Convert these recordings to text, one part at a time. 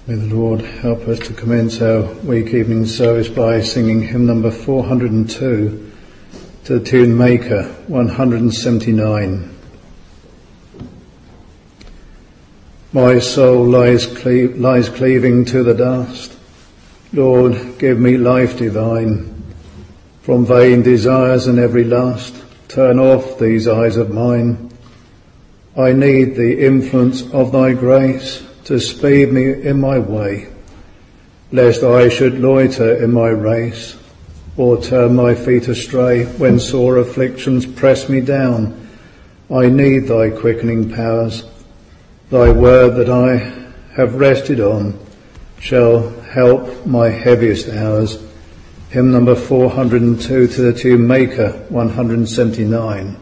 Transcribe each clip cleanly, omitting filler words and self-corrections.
May the Lord help us to commence our week evening service by singing hymn number 402 to the tune Maker 179. My soul lies cleaving to the dust. Lord, give me life divine. From vain desires and every lust, turn off these eyes of mine. I need the influence of thy grace to speed me in my way, lest I should loiter in my race, or turn my feet astray when sore afflictions press me down. I need thy quickening powers. Thy word that I have rested on shall help my heaviest hours. Hymn number 402 to the tune Maker 179.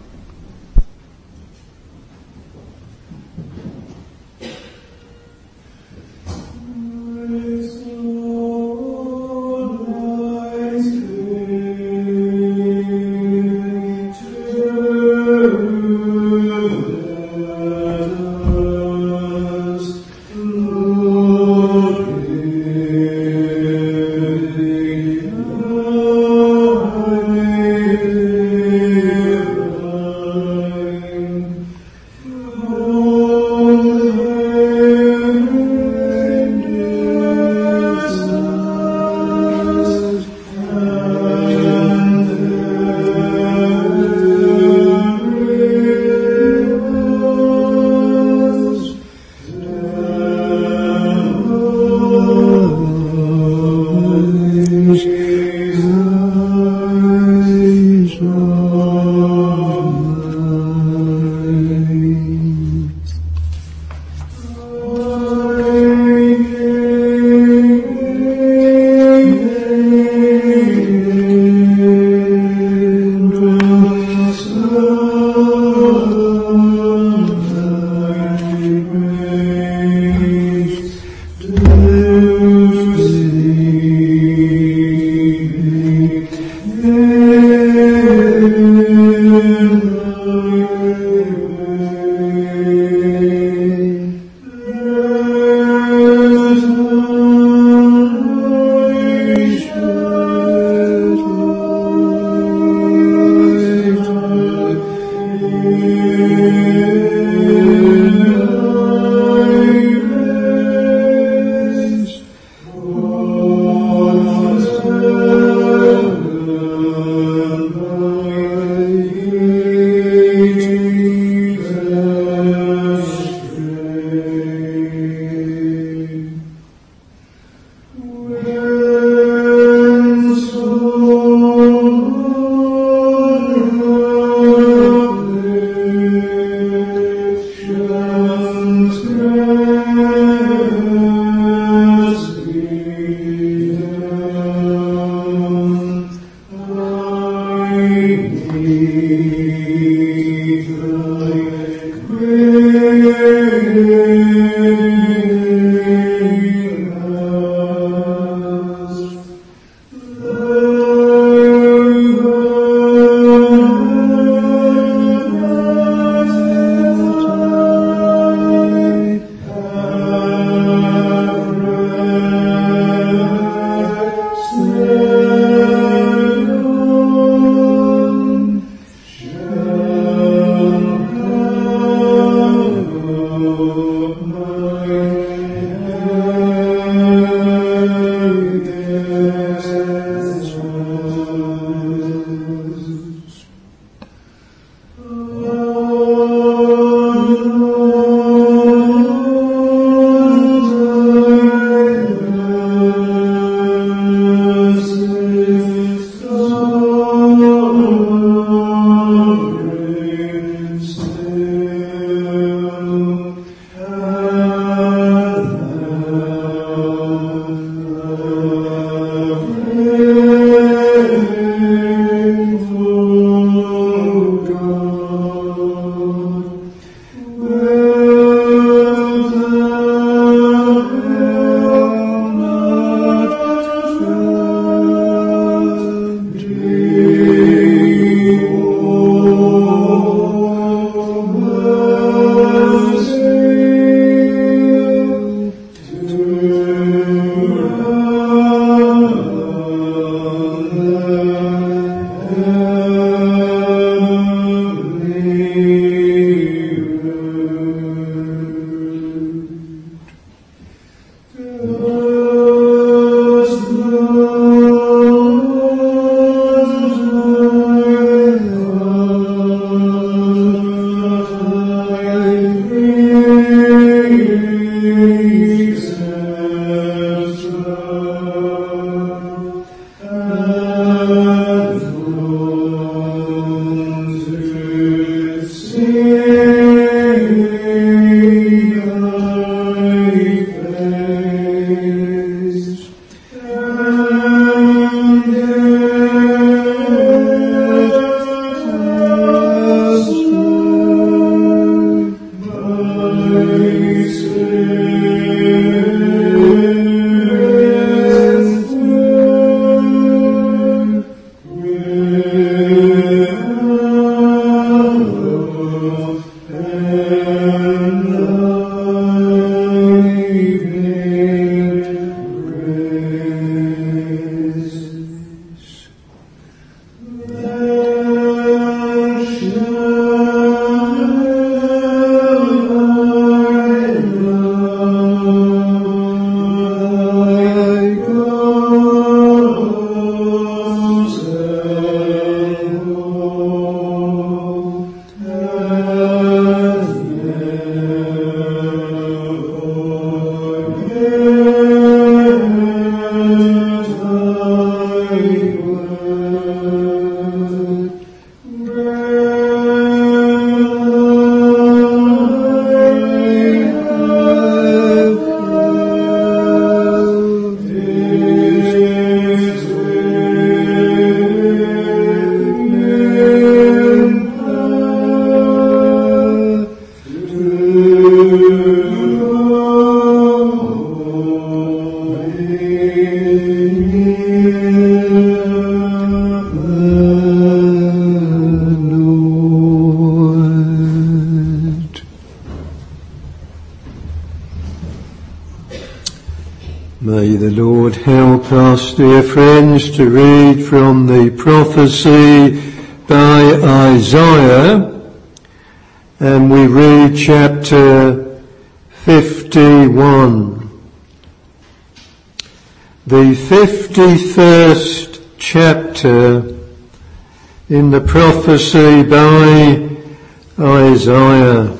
May the Lord help us, dear friends, to read from the prophecy by Isaiah, and we read chapter 51. The 51st chapter in the prophecy by Isaiah.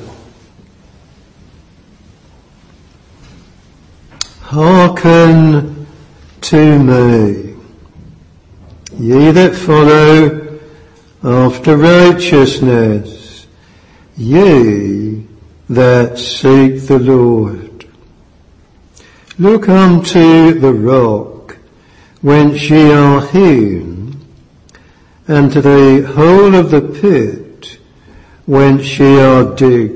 Hearken to me, ye that follow after righteousness, ye that seek the Lord. Look unto the rock whence ye are hewn, and to the hole of the pit whence ye are digged.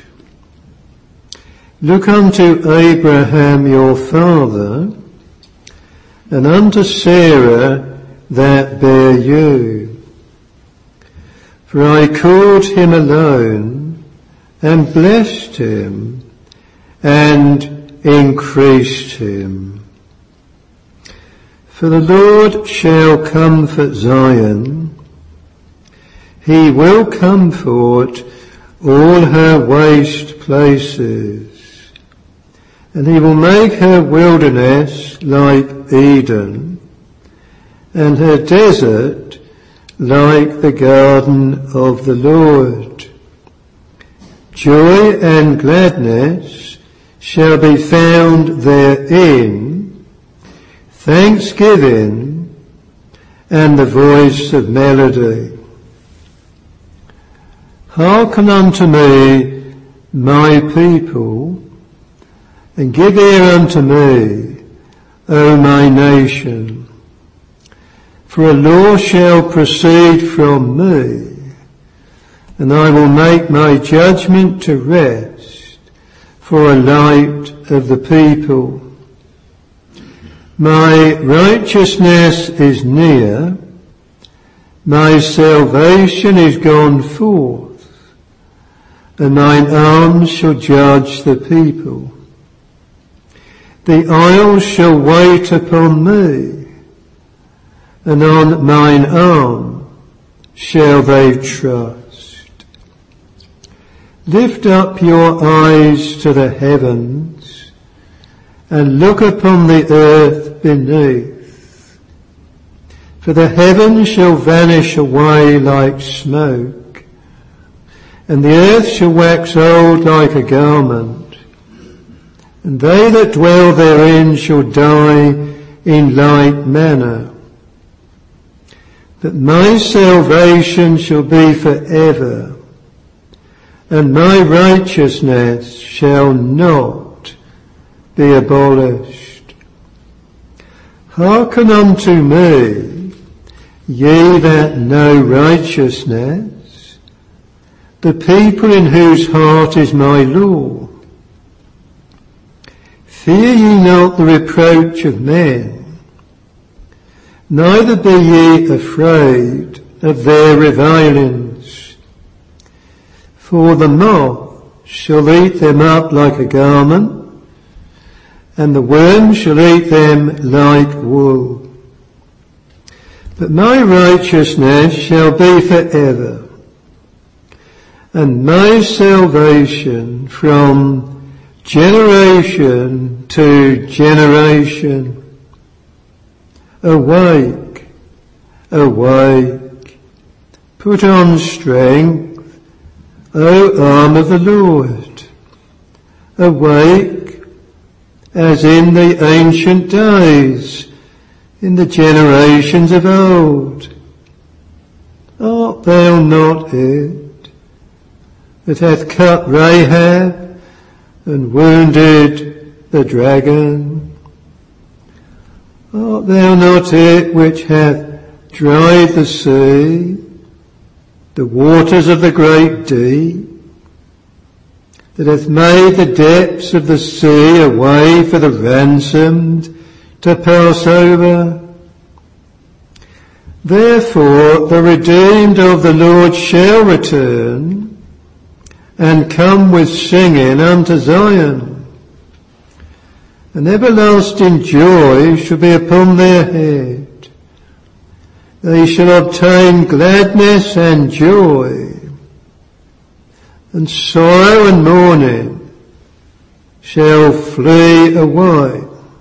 Look unto Abraham your father, and unto Sarah that bare you. For I called him alone, and blessed him, and increased him. For the Lord shall comfort Zion, he will comfort all her waste places. And he will make her wilderness like Eden, and her desert like the garden of the Lord. Joy and gladness shall be found therein, thanksgiving and the voice of melody. Hearken unto me, my people, and give ear unto me, O my nation. For a law shall proceed from me, and I will make my judgment to rest for a light of the people. My righteousness is near, my salvation is gone forth, and mine arm shall judge the people. The isles shall wait upon me, and on mine arm shall they trust. Lift up your eyes to the heavens, and look upon the earth beneath. For the heavens shall vanish away like smoke, and the earth shall wax old like a garment. And they that dwell therein shall die in like manner. But my salvation shall be forever, and my righteousness shall not be abolished. Hearken unto me, ye that know righteousness, the people in whose heart is my law. Fear ye not the reproach of men, neither be ye afraid of their revilings. For the moth shall eat them up like a garment, and the worm shall eat them like wool. But my righteousness shall be forever, and my salvation from generation to generation. Awake, awake, put on strength, O arm of the Lord. Awake, as in the ancient days, in the generations of old. Art thou not it that hath cut Rahab and wounded the dragon? Art thou not it which hath dried the sea, the waters of the great deep, that hath made the depths of the sea a way for the ransomed to pass over? Therefore the redeemed of the Lord shall return, and come with singing unto Zion. and everlasting joy shall be upon their head. They shall obtain gladness and joy, and sorrow and mourning shall flee away.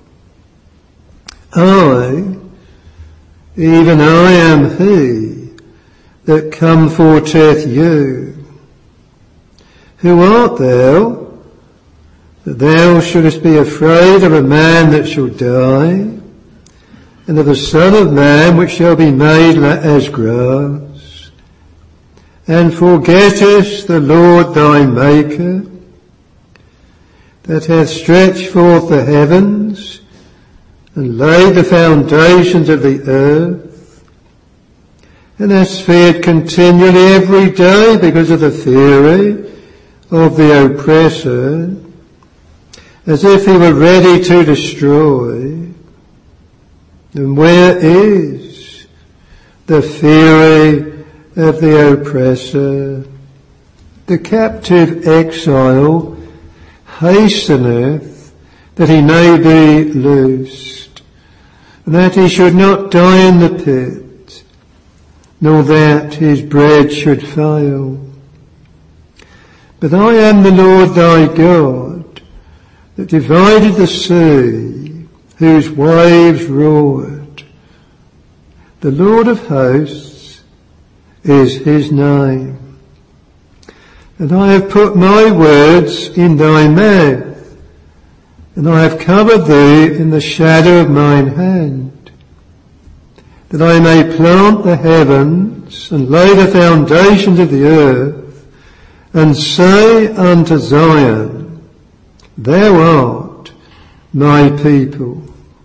I, even I am he that comforteth you. Who art thou, that thou shouldest be afraid of a man that shall die, and of the Son of Man which shall be made as grass, and forgettest the Lord thy Maker, that hath stretched forth the heavens, and laid the foundations of the earth, and hast feared continually every day because of the fury of the oppressor, as if he were ready to destroy. And where is the fury of the oppressor? The captive exile hasteneth that he may be loosed, and that he should not die in the pit, nor that his bread should fail. But I am the Lord thy God, that divided the sea, whose waves roared. The Lord of hosts is his name. And I have put my words in thy mouth, and I have covered thee in the shadow of mine hand, that I may plant the heavens and lay the foundations of the earth, and say unto Zion, thou art my people.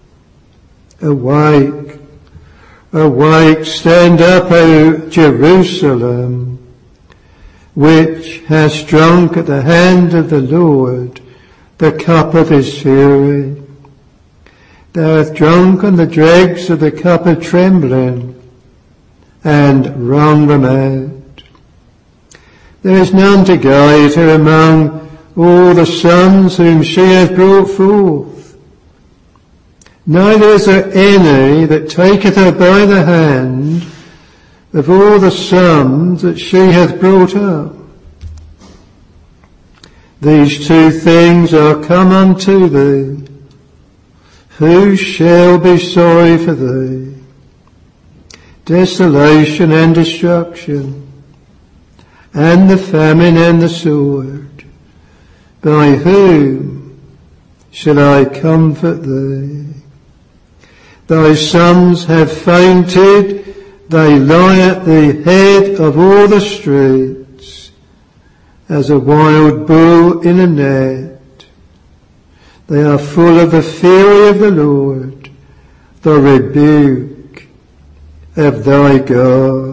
Awake, awake, stand up, O Jerusalem, which hast drunk at the hand of the Lord the cup of his fury. Thou hast drunk on the dregs of the cup of trembling, and wrung them out. There is none to guide her among all the sons whom she hath brought forth. Neither is there any that taketh her by the hand of all the sons that she hath brought up. These two things are come unto thee. Who shall be sorry for thee? Desolation and destruction, and the famine and the sword. By whom shall I comfort thee? Thy sons have fainted, they lie at the head of all the streets, as a wild bull in a net. They are full of the fury of the Lord, the rebuke of thy God.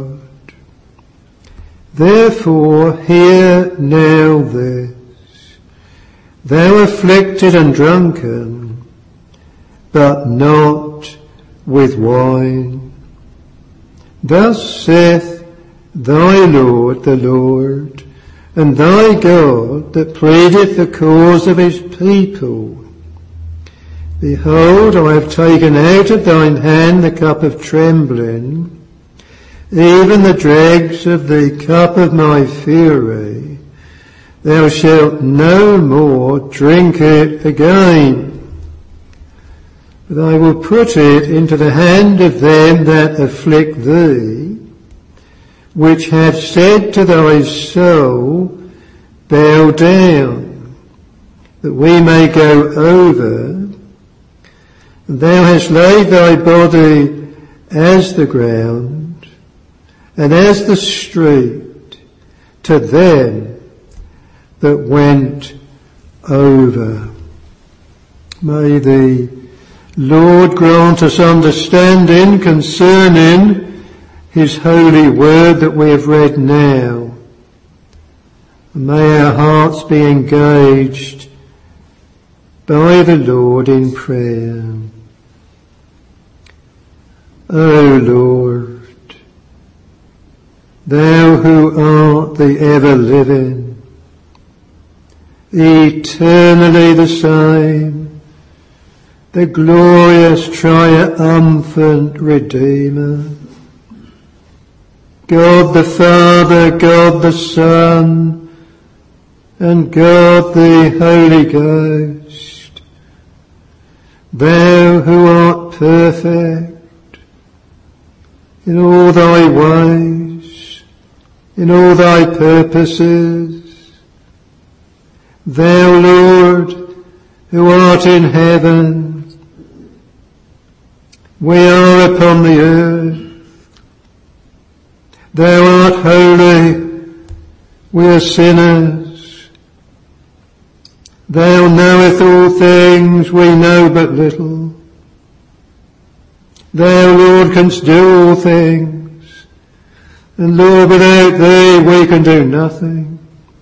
Therefore hear now this, thou afflicted and drunken, but not with wine. Thus saith thy Lord, the Lord, and thy God, that pleadeth the cause of his people. Behold, I have taken out of thine hand the cup of trembling, even the dregs of the cup of my fury. Thou shalt no more drink it again. But I will put it into the hand of them that afflict thee, which have said to thy soul, bow down, that we may go over. Thou hast laid thy body as the ground, and as the street to them that went over. May the Lord grant us understanding concerning his holy word that we have read now. May our hearts be engaged by the Lord in prayer. O Lord, thou who art the ever-living, eternally the same, the glorious triumphant Redeemer. God the Father, God the Son, and God the Holy Ghost, thou who art perfect in all thy ways, in all thy purposes, thou, Lord, who art in heaven, we are upon the earth. Thou art holy, we are sinners. Thou knowest all things, we know but little. Thou, Lord, canst do all things, and Lord, without thee we can do nothing.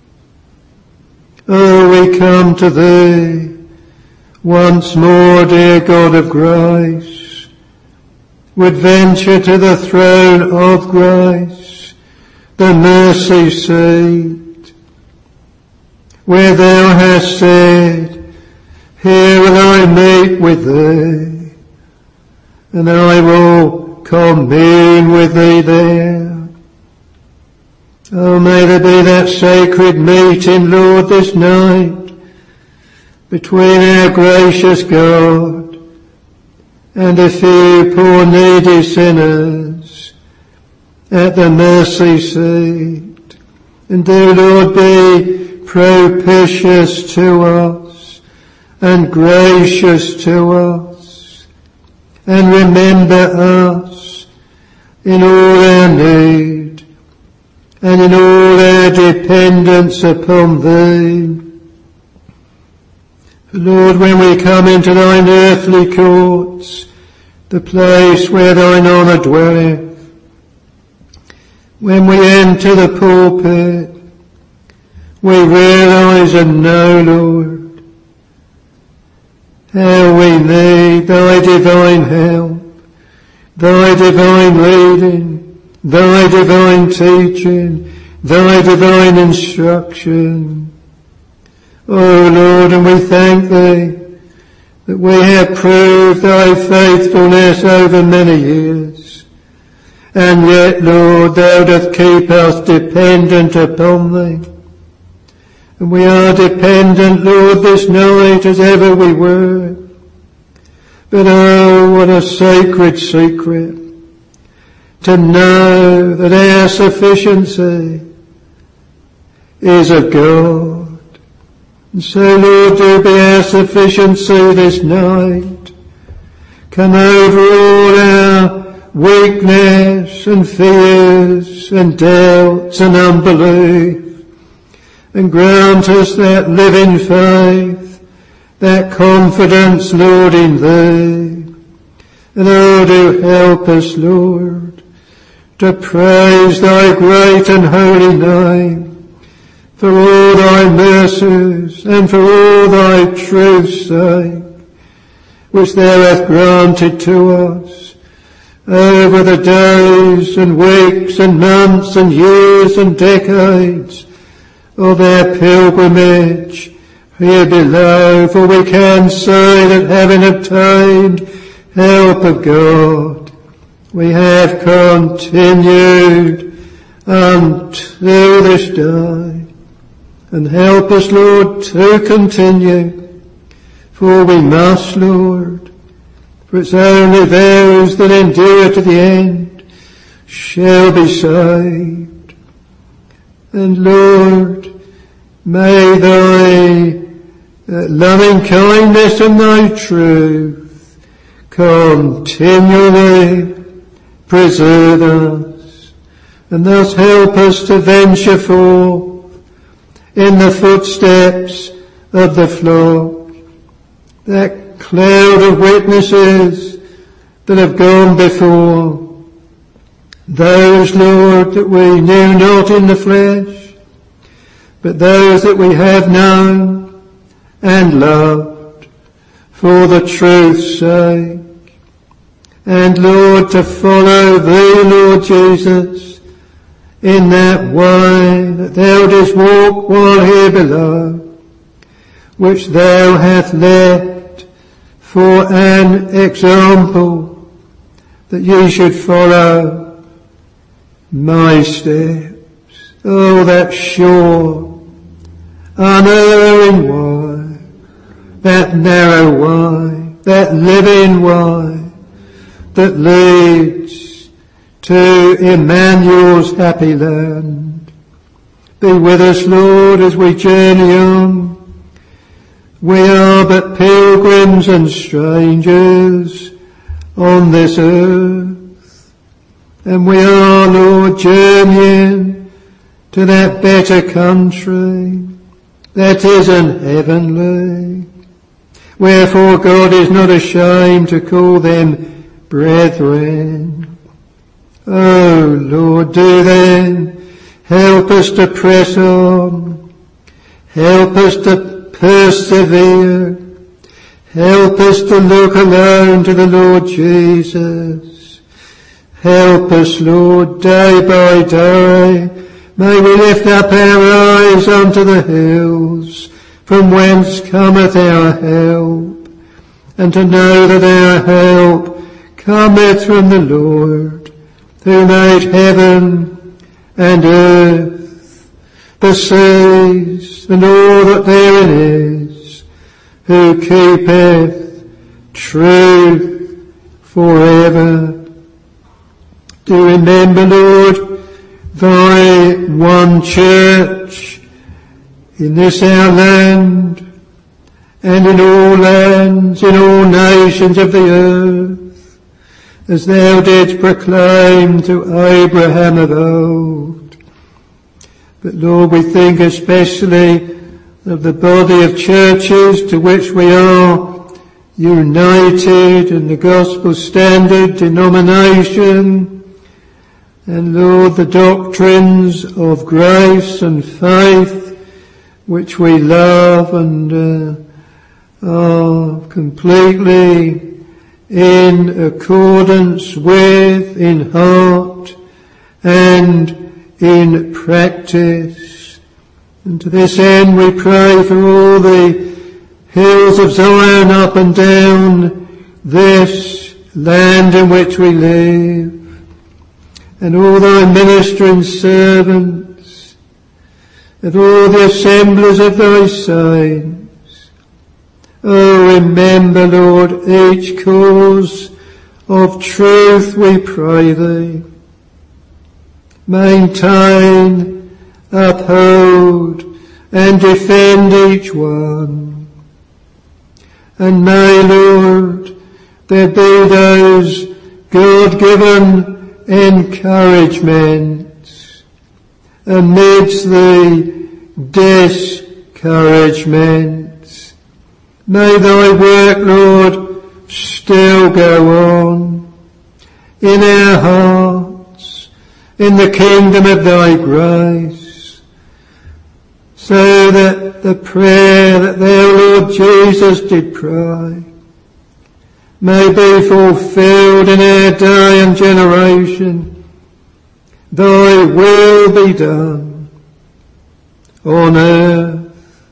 Oh, we come to thee once more, dear God of grace, would venture to the throne of grace, the mercy seat, where thou hast said, here will I meet with thee, and I will commune with thee there. Oh, may there be that sacred meeting, Lord, this night, between our gracious God and a few poor needy sinners at the mercy seat. And do, Lord, be propitious to us and gracious to us, and remember us in all our need and in all our dependence upon thee. Lord, when we come into thine earthly courts, the place where thine honour dwelleth, when we enter the pulpit, we realise and know, Lord, how we need thy divine help, thy divine leading, thy divine teaching, thy divine instruction. Oh Lord, and we thank thee that we have proved thy faithfulness over many years, and yet, Lord, thou dost keep us dependent upon thee. And we are dependent, Lord, this night as ever we were. But oh, what a sacred secret to know that our sufficiency is of God. And so, Lord, do be our sufficiency this night. Come over all our weakness and fears and doubts and unbelief, and grant us that living faith, that confidence, Lord, in thee. And oh, do help us, Lord, to praise thy great and holy name, for all thy mercies and for all thy truth's sake, which thou hast granted to us over the days and weeks and months and years and decades of our pilgrimage here below. For we can say that having obtained help of God, we have continued until this day. And help us, Lord, to continue, for we must, Lord, for it's only those that endure to the end shall be saved. And Lord, may thy loving kindness and thy truth continually preserve us, and thus help us to venture forth in the footsteps of the flock, that cloud of witnesses that have gone before, those, Lord, that we knew not in the flesh, but those that we have known and loved for the truth's sake. And Lord, to follow thee, Lord Jesus, in that way that thou didst walk while here below, which thou hast left for an example that ye should follow my steps. Oh, that sure, unerring way, that narrow way, that living way that leads to Emmanuel's happy land. Be with us, Lord, as we journey on. We are but pilgrims and strangers on this earth, and we are, Lord, journeying to that better country that is an heavenly. Wherefore God is not ashamed to call them brethren. Oh Lord, do then help us to press on. Help us to persevere. Help us to look alone to the Lord Jesus. Help us, Lord, day by day. May we lift up our eyes unto the hills, from whence cometh our help, and to know that our help cometh from the Lord, who made heaven and earth, the seas, and all that therein is, who keepeth truth forever. Do remember, Lord, thy one church in this our land, and in all lands, in all nations of the earth, as thou didst proclaim to Abraham of old. But Lord, we think especially of the body of churches to which we are united in the gospel standard denomination, and Lord, the doctrines of grace and faith which we love and are completely in accordance with in heart and in practice. And to this end we pray for all the hills of Zion up and down this land in which we live, and all thy ministering servants, and all the assemblies of thy saints. Oh, remember, Lord, each cause of truth, we pray thee. Maintain, uphold, and defend each one. And may, Lord, there be those God-given encouragements amidst the discouragements. May thy work, Lord, still go on in our hearts, in the kingdom of thy grace, so that the prayer that thou, Lord Jesus, did pray may be fulfilled in our day and generation. Thy will be done on earth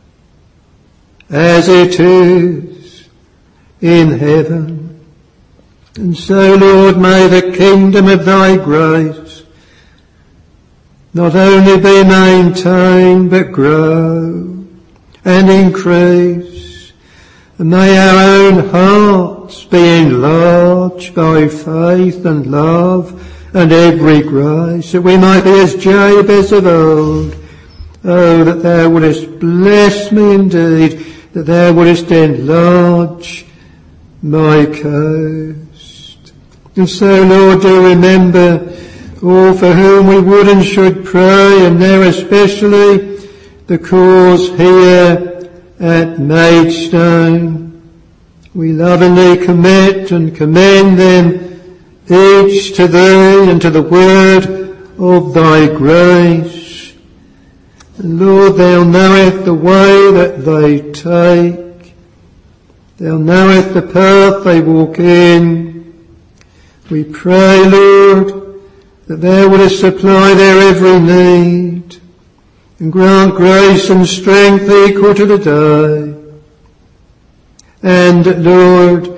as it is in heaven. And so, Lord, may the kingdom of thy grace not only be maintained but grow and increase. And may our own hearts be enlarged by faith and love and every grace, that we might be as Jabez of old. Oh, that thou wouldest bless me indeed, that thou wouldest enlarge my coast. And so, Lord, do remember all for whom we would and should pray, and now especially the cause here at Maidstone. We lovingly commit and commend them each to thee and to the word of thy grace. And Lord, thou knowest the way that they take. Thou knowest the path they walk in. We pray, Lord, that thou wouldest supply their every need and grant grace and strength equal to the day. And Lord,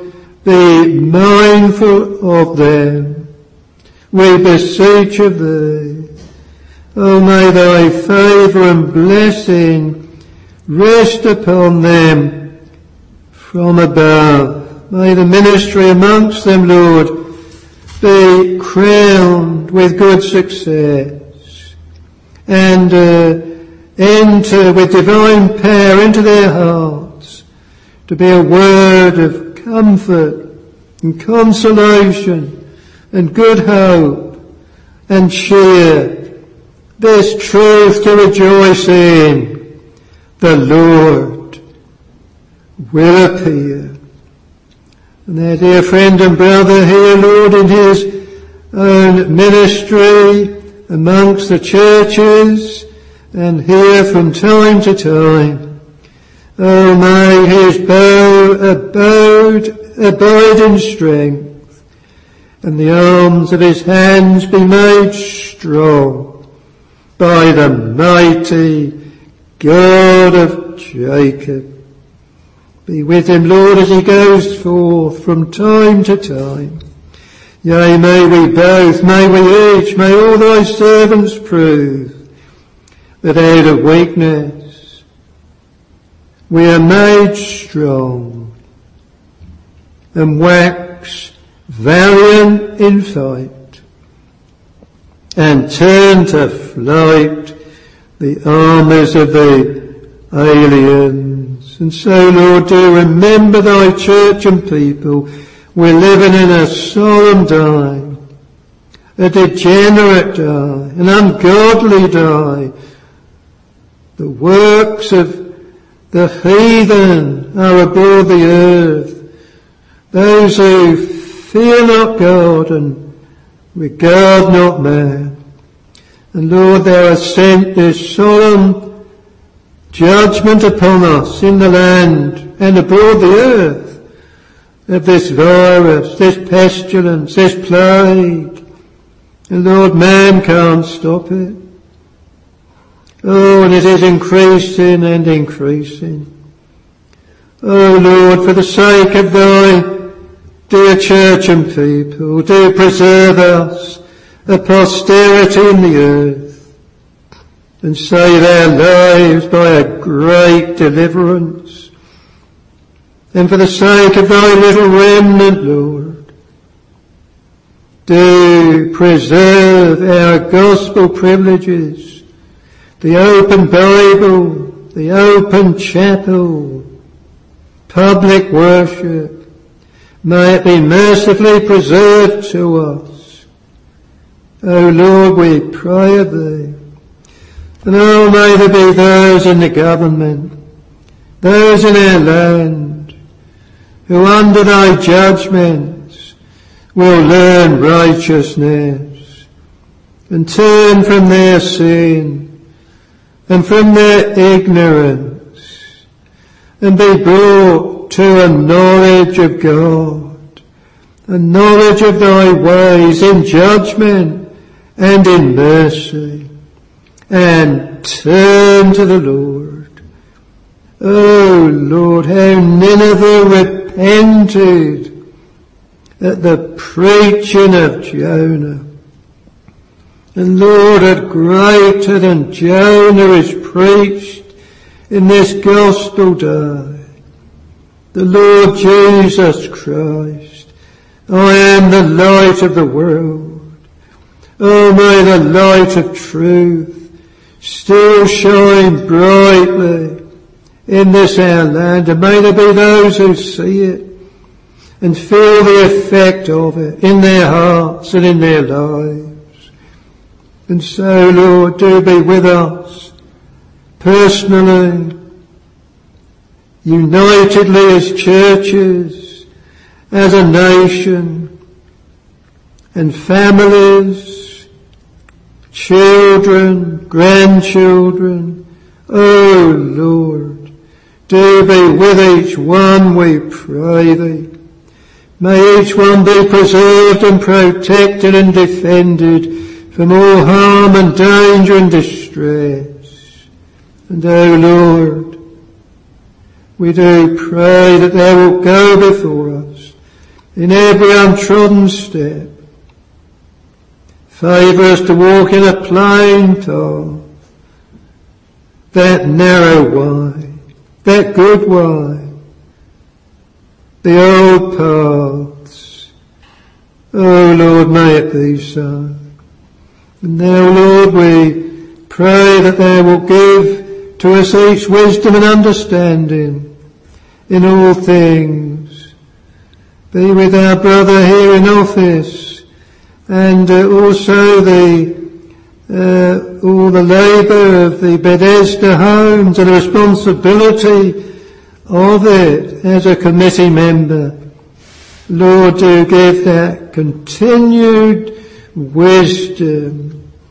be mindful of them. We beseech of thee. O may thy favour and blessing rest upon them from above. May the ministry amongst them, Lord, be crowned with good success, and enter with divine power into their hearts to be a word of comfort and consolation and good hope and cheer. This truth to rejoice in: the Lord will appear. And their dear friend and brother here, Lord, in his own ministry amongst the churches, and here from time to time, oh, may his abide in strength, and the arms of his hands be made strong by the mighty God of Jacob. Be with him, Lord, as he goes forth from time to time. Yea, may we both, may we each, may all thy servants prove that out of weakness we are made strong, and wax valiant in fight, and turn to flight the armies of the aliens. And so, Lord, do remember thy church and people. We're living in a solemn die, a degenerate die, an ungodly die. The works of the heathen are abroad the earth. Those who fear not God and regard not man. And Lord, thou hast sent this solemn judgment upon us in the land and abroad the earth of this virus, this pestilence, this plague. And Lord, man can't stop it. Oh, and it is increasing and increasing. Oh Lord, for the sake of thy dear church and people, do preserve us a posterity in the earth, and save our lives by a great deliverance. And for the sake of thy little remnant, Lord, do preserve our gospel privileges, the open Bible, the open chapel, public worship. May it be mercifully preserved to us. O Lord, we pray of thee. And oh, may there be those in the government, those in our land, who under thy judgments will learn righteousness and turn from their sin and from their ignorance, and be brought to a knowledge of God, a knowledge of thy ways in judgment and in mercy, and turn to the Lord. Oh Lord, how Nineveh repented at the preaching of Jonah. And Lord, that greater than Jonah is preached in this gospel day, the Lord Jesus Christ. I am the light of the world. Oh, may the light of truth still shine brightly in this our land, and may there be those who see it and feel the effect of it in their hearts and in their lives. And so, Lord, do be with us personally, unitedly as churches, as a nation, and families, children, grandchildren. Oh Lord, do be with each one, we pray thee. May each one be preserved and protected and defended from all harm and danger and distress. And O Lord, we do pray that thou wilt go before us, in every untrodden step. Favour us to walk in a plain path, that narrow way, that good way, the old paths. Oh Lord, may it be so. And now, Lord, we pray that Thou wilt give to us each wisdom and understanding in all things. Be with our brother here in office, and also all the labour of the Bethesda homes and the responsibility of it as a committee member. Lord, do give that continued wisdom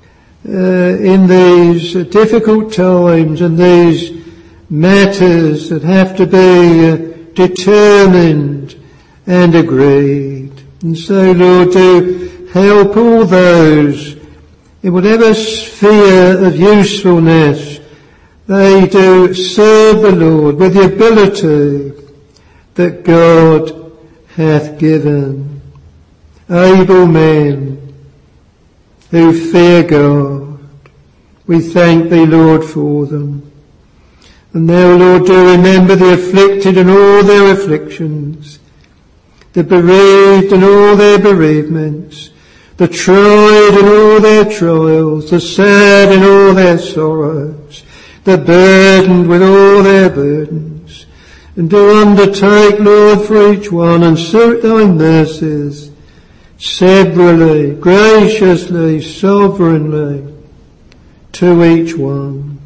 in these difficult times and these matters that have to be determined and agreed. And so, Lord, do help all those in whatever sphere of usefulness they do serve the Lord with the ability that God hath given. Able men who fear God, we thank Thee, Lord, for them. And now, Lord, do remember the afflicted and all their afflictions, the bereaved and all their bereavements, the tried in all their trials, the sad in all their sorrows, the burdened with all their burdens. And do undertake, Lord, for each one, and suit Thy mercies severally, graciously, sovereignly to each one.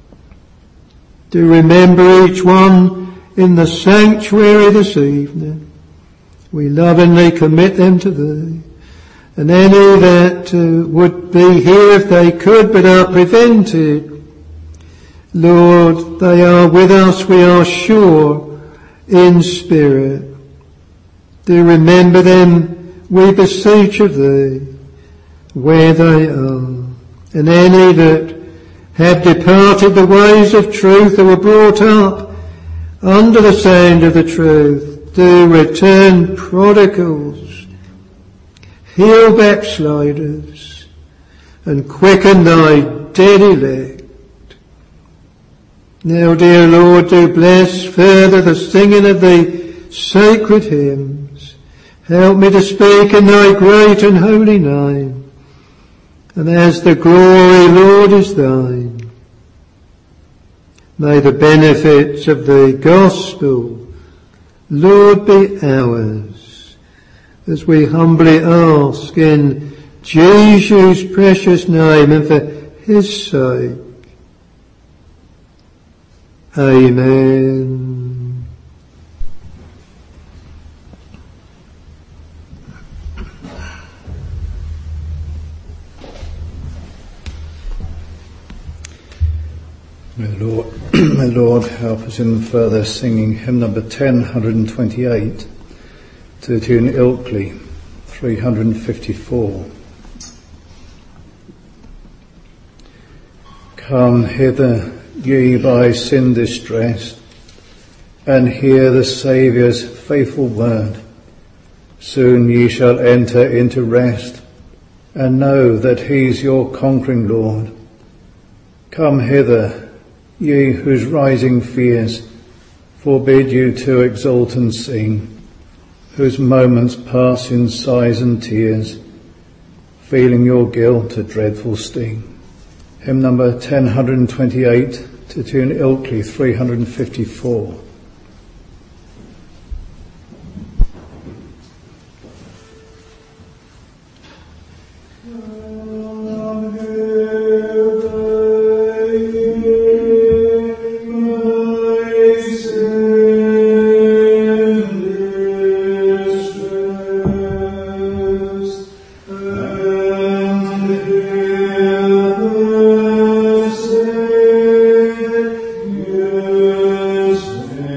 Do remember each one in the sanctuary this evening. We lovingly commit them to Thee. And any that would be here if they could but are prevented, Lord, they are with us, we are sure, in spirit. Do remember them, we beseech of Thee, where they are. And any that have departed the ways of truth, that were brought up under the sound of the truth, do return prodigals, heal backsliders, and quicken Thy dead elect. Now, dear Lord, do bless further the singing of the sacred hymns. Help me to speak in Thy great and holy name. And as the glory, Lord, is Thine, may the benefits of the gospel, Lord, be ours, as we humbly ask in Jesus' precious name and for His sake. Amen. May the Lord help us in further singing hymn number 1028 to the tune Ilkley 354. Come hither, ye by sin distressed, and hear the Saviour's faithful word. Soon ye shall enter into rest, and know that He's your conquering Lord. Come hither, ye whose rising fears forbid you to exult and sing, whose moments pass in sighs and tears, feeling your guilt a dreadful sting. Hymn number 1028 to tune Ilkley 354. Yes.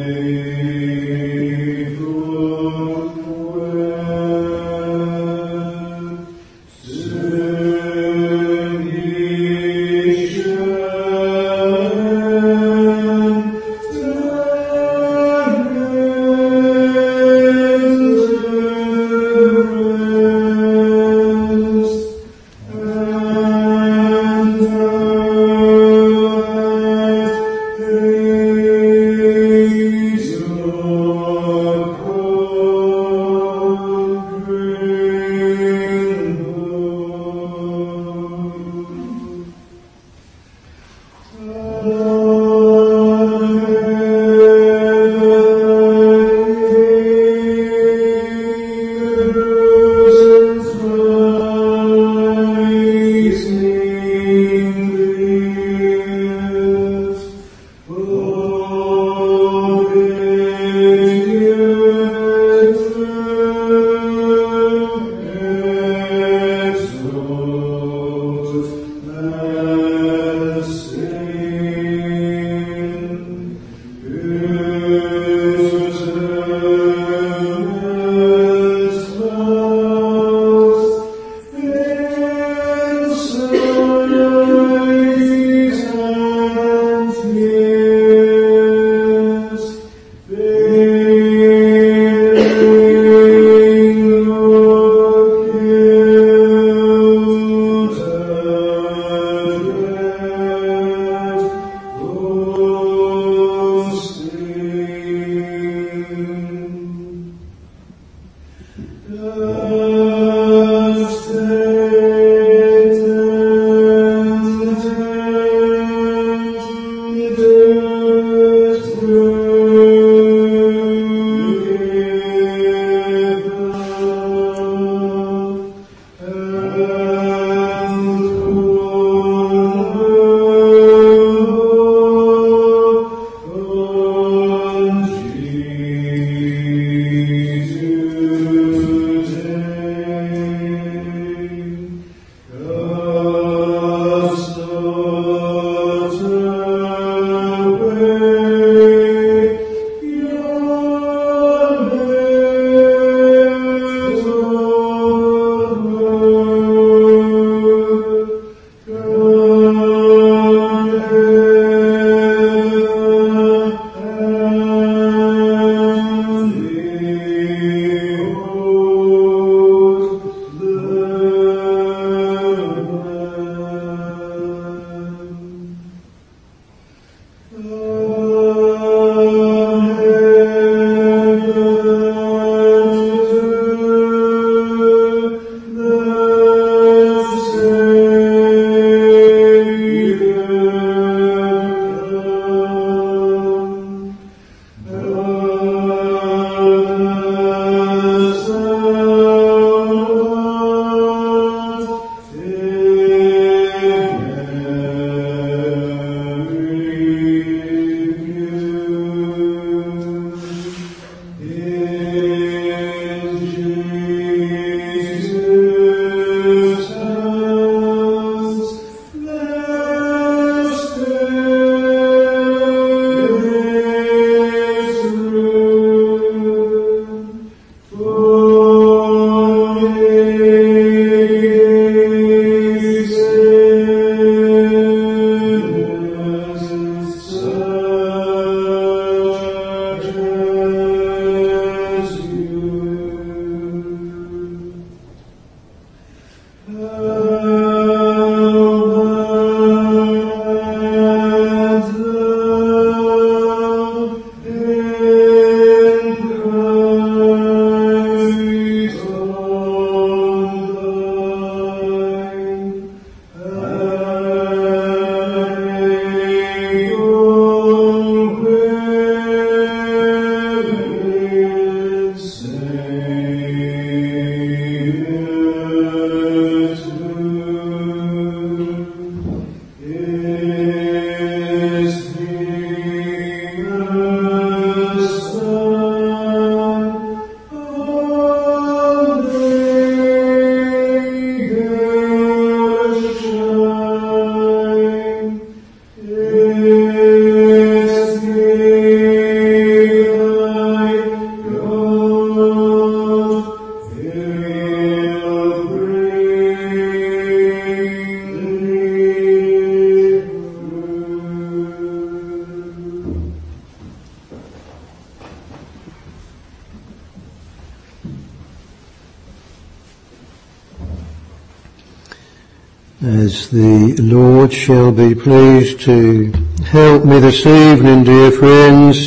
As the Lord shall be pleased to help me this evening, dear friends,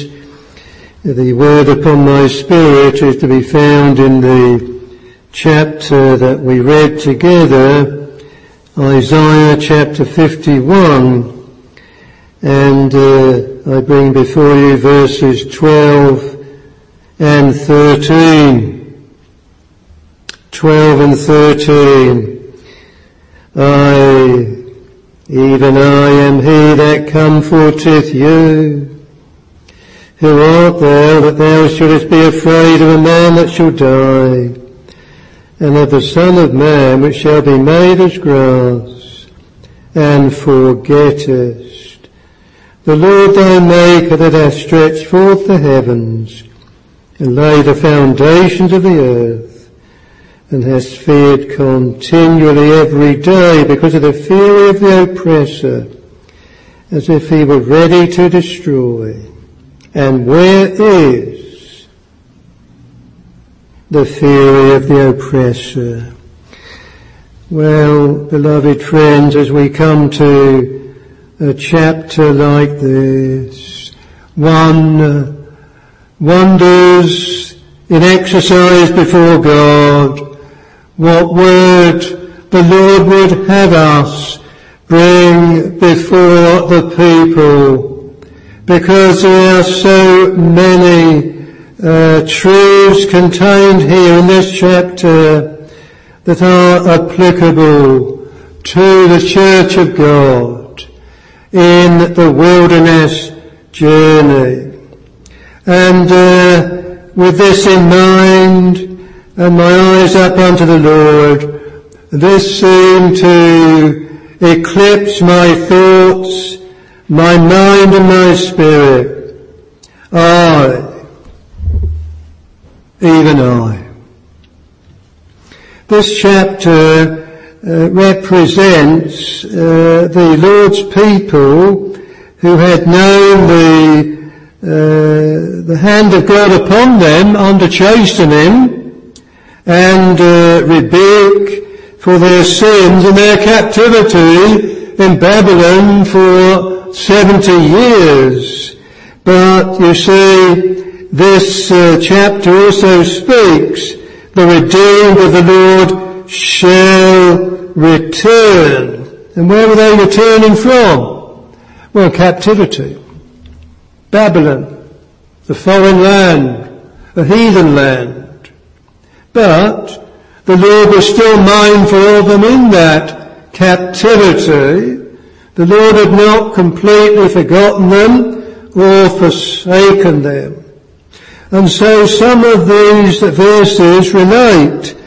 the word upon my spirit is to be found in the chapter that we read together, Isaiah chapter 51, and I bring before you verses 12 and 13. 12 and 13. Even I am he that comforteth you. Who art thou that thou shouldest be afraid of a man that shall die, and of the Son of Man which shall be made as grass, and forgettest the Lord thy Maker that hath stretched forth the heavens, and laid the foundations of the earth, and hast feared continually every day because of the fury of the oppressor, as if he were ready to destroy. And where is the fury of the oppressor? Well, beloved friends, as we come to a chapter like this. One wonders in exercise before God what word the Lord would have us bring before the people, because there are so many truths contained here in this chapter that are applicable to the Church of God in the wilderness journey. And with this in mind, and my eyes up unto the Lord, this seemed to eclipse my thoughts, my mind and my spirit. Even I. This chapter represents the Lord's people who had known the hand of God upon them under chastening and rebuke for their sins and their captivity in Babylon for 70 years. But you see, this chapter also speaks, the redeemed of the Lord shall return. And where were they returning from? Well, captivity. Babylon, the foreign land, a heathen land. But the Lord was still mindful of them in that captivity. The Lord had not completely forgotten them or forsaken them. And so some of these verses relate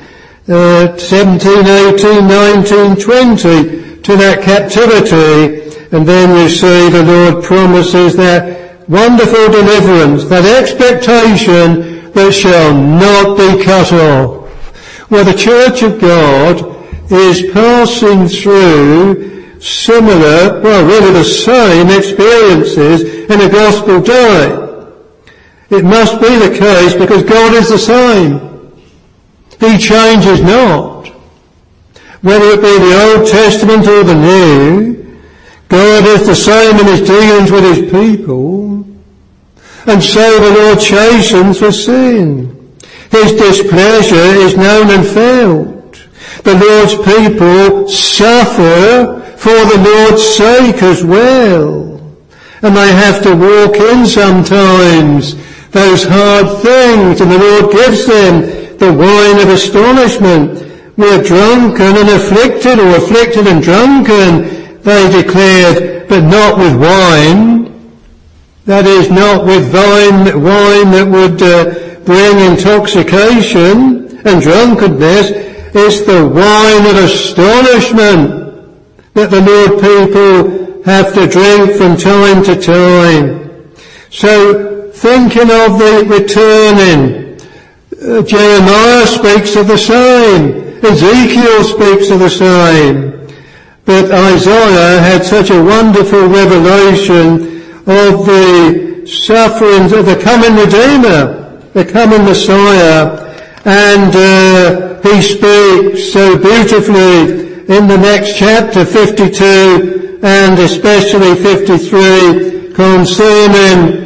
17, 18, 19, 20 to that captivity. And then you see the Lord promises that wonderful deliverance, that expectation that shall not be cut off. Well, the Church of God is passing through similar, well, really the same experiences in a gospel day. It must be the case because God is the same. He changes not. Whether it be the Old Testament or the New, God is the same in his dealings with his people. And so the Lord chastens for sin. His displeasure is known and felt. The Lord's people suffer for the Lord's sake as well. And they have to walk in sometimes those hard things, and the Lord gives them the wine of astonishment. We're drunken and afflicted, or afflicted and drunken, they declared, but not with wine. That is, not with wine that would bring intoxication and drunkenness. It's the wine of astonishment that the Lord people have to drink from time to time. So, thinking of the returning, Jeremiah speaks of the same. Ezekiel speaks of the same. But Isaiah had such a wonderful revelation of the sufferings of the coming Redeemer, the coming Messiah, and he speaks so beautifully in the next chapter, 52, and especially 53, concerning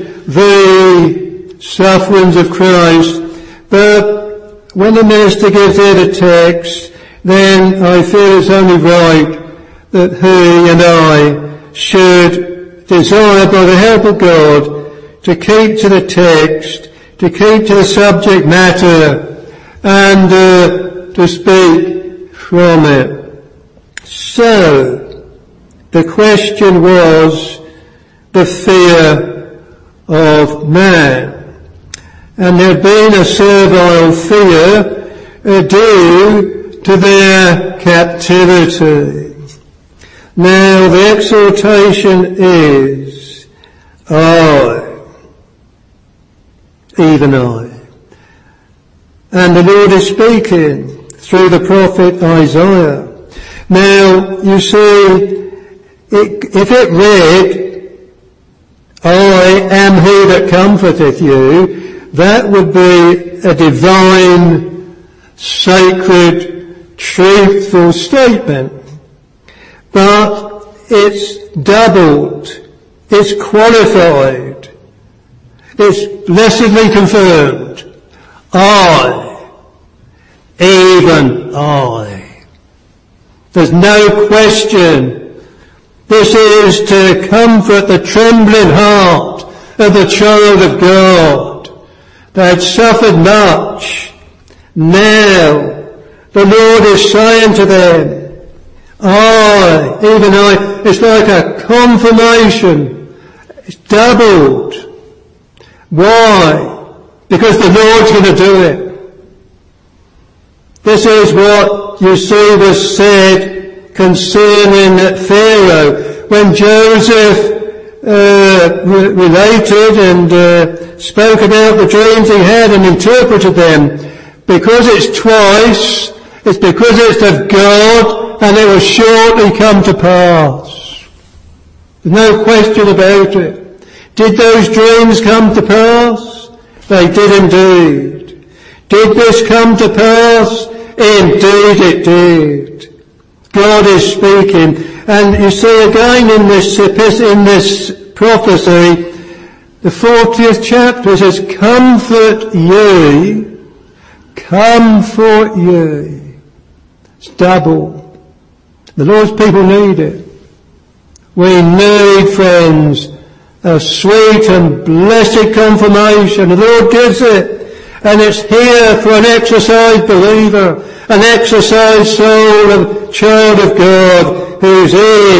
the sufferings of Christ. But when the minister gives there the text, then I feel it's only right that he and I should desire, by the help of God, to keep to the text, to keep to the subject matter, and to speak from it. So, the question was the fear of man. And there had been a servile fear due to their captivity. Now, the exhortation is, even I. And the Lord is speaking through the prophet Isaiah. Now, you see, if it read, I am he that comforteth you, that would be a divine, sacred, truthful statement. But it's doubled, it's qualified, it's blessedly confirmed. I, even I. There's no question. This is to comfort the trembling heart of the child of God. They had suffered much. Now the Lord is saying to them, I, even I, it's like a confirmation. It's doubled. Why? Because the Lord's going to do it. This is what you see was said concerning Pharaoh. When Joseph related and spoke about the dreams he had and interpreted them, because it's twice, it's because it's of God, and it will shortly come to pass. There's no question about it. Did those dreams come to pass? They did indeed. Did this come to pass? Indeed it did. God is speaking. And you see again in this prophecy, the 40th chapter, it says, comfort ye. It's double. The Lord's people need it. We need, friends, a sweet and blessed confirmation. The Lord gives it. And it's here for an exercised believer, an exercised soul of child of God who's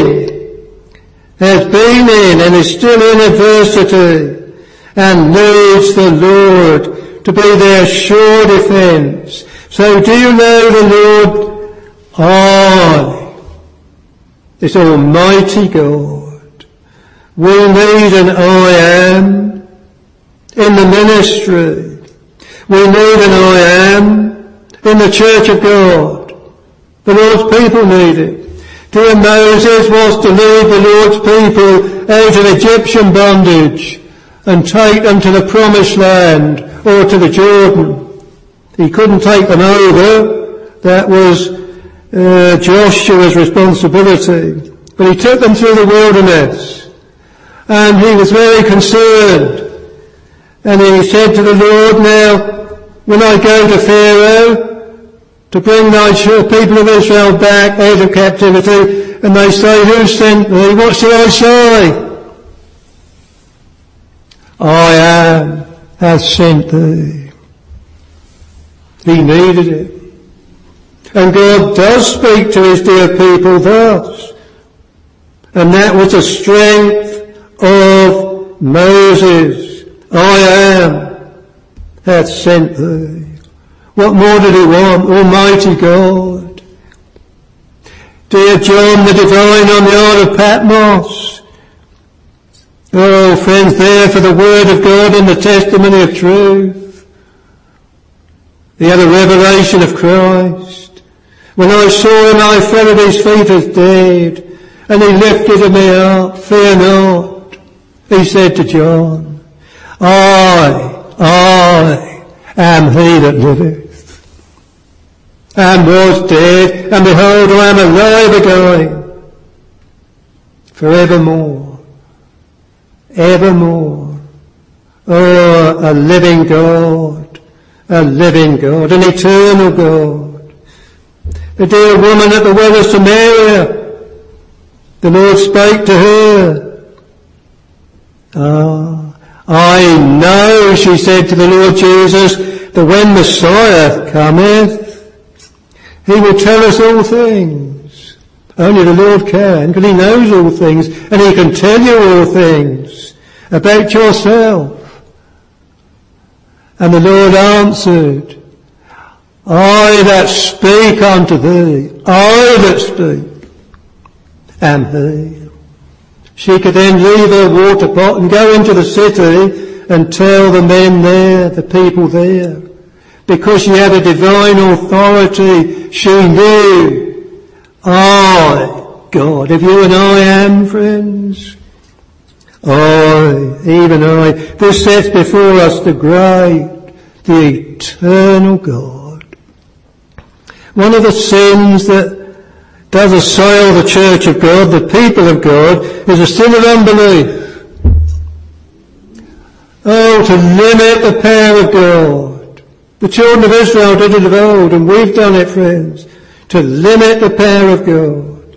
has been in and is still in adversity and needs the Lord to be their sure defence. So do you know the Lord? I, this Almighty God. We need an I am in the ministry. We need an I am in the church of God. The Lord's people need it. Dear Moses was to lead the Lord's people out of Egyptian bondage and take them to the promised land or to the Jordan. He couldn't take them over. That was Joshua's responsibility. But he took them through the wilderness. And he was very concerned. And he said to the Lord, now, when I go to Pharaoh to bring thy people of Israel back out of captivity, and they say, who sent thee? What shall I say? I am hath sent thee. He needed it. And God does speak to his dear people thus. And that was the strength of Moses. I am hath sent thee. What more did he want? Almighty God. Dear John the Divine on the Isle of Patmos. Oh, friends, there for the Word of God and the testimony of truth. He had a revelation of Christ. When I saw him, I fell at his feet as dead, and he lifted me up. Fear not, he said to John. I am he that liveth, and was dead, and behold, I am alive again, forevermore, evermore. Oh, a living God, an eternal God. The dear woman at the well of Samaria, the Lord spake to her. I know, she said to the Lord Jesus, that when Messiah cometh, he will tell us all things. Only the Lord can, because he knows all things, and he can tell you all things about yourself. And the Lord answered, I that speak unto thee, I that speak, am he. She could then leave her water pot and go into the city and tell the men there, the people there. Because she had a divine authority, she knew, I, God. If you and I am, friends, even I, this sets before us the great, the eternal God. One of the sins that does assail the church of God, the people of God, is a sin of unbelief. Oh, to limit the power of God. The children of Israel did it of old, and we've done it, friends. To limit the power of God.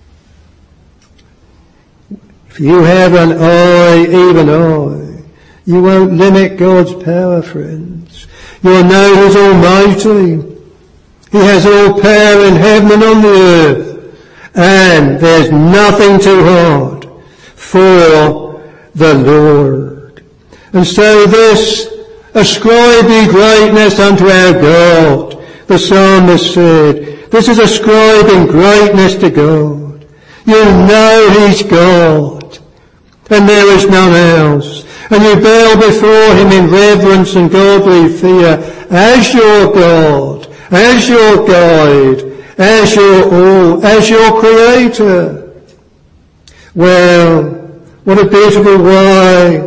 If you have an eye, even eye, you won't limit God's power, friends. You'll know He's almighty. He has all power in heaven and on the earth. And there's nothing too hard for the Lord. And so this, ascribe ye greatness unto our God. The psalmist said, this is ascribing greatness to God. You know He's God, and there is none else. And you bow before Him in reverence and godly fear as your God, as your guide, as your all, as your Creator. Well, what a beautiful way.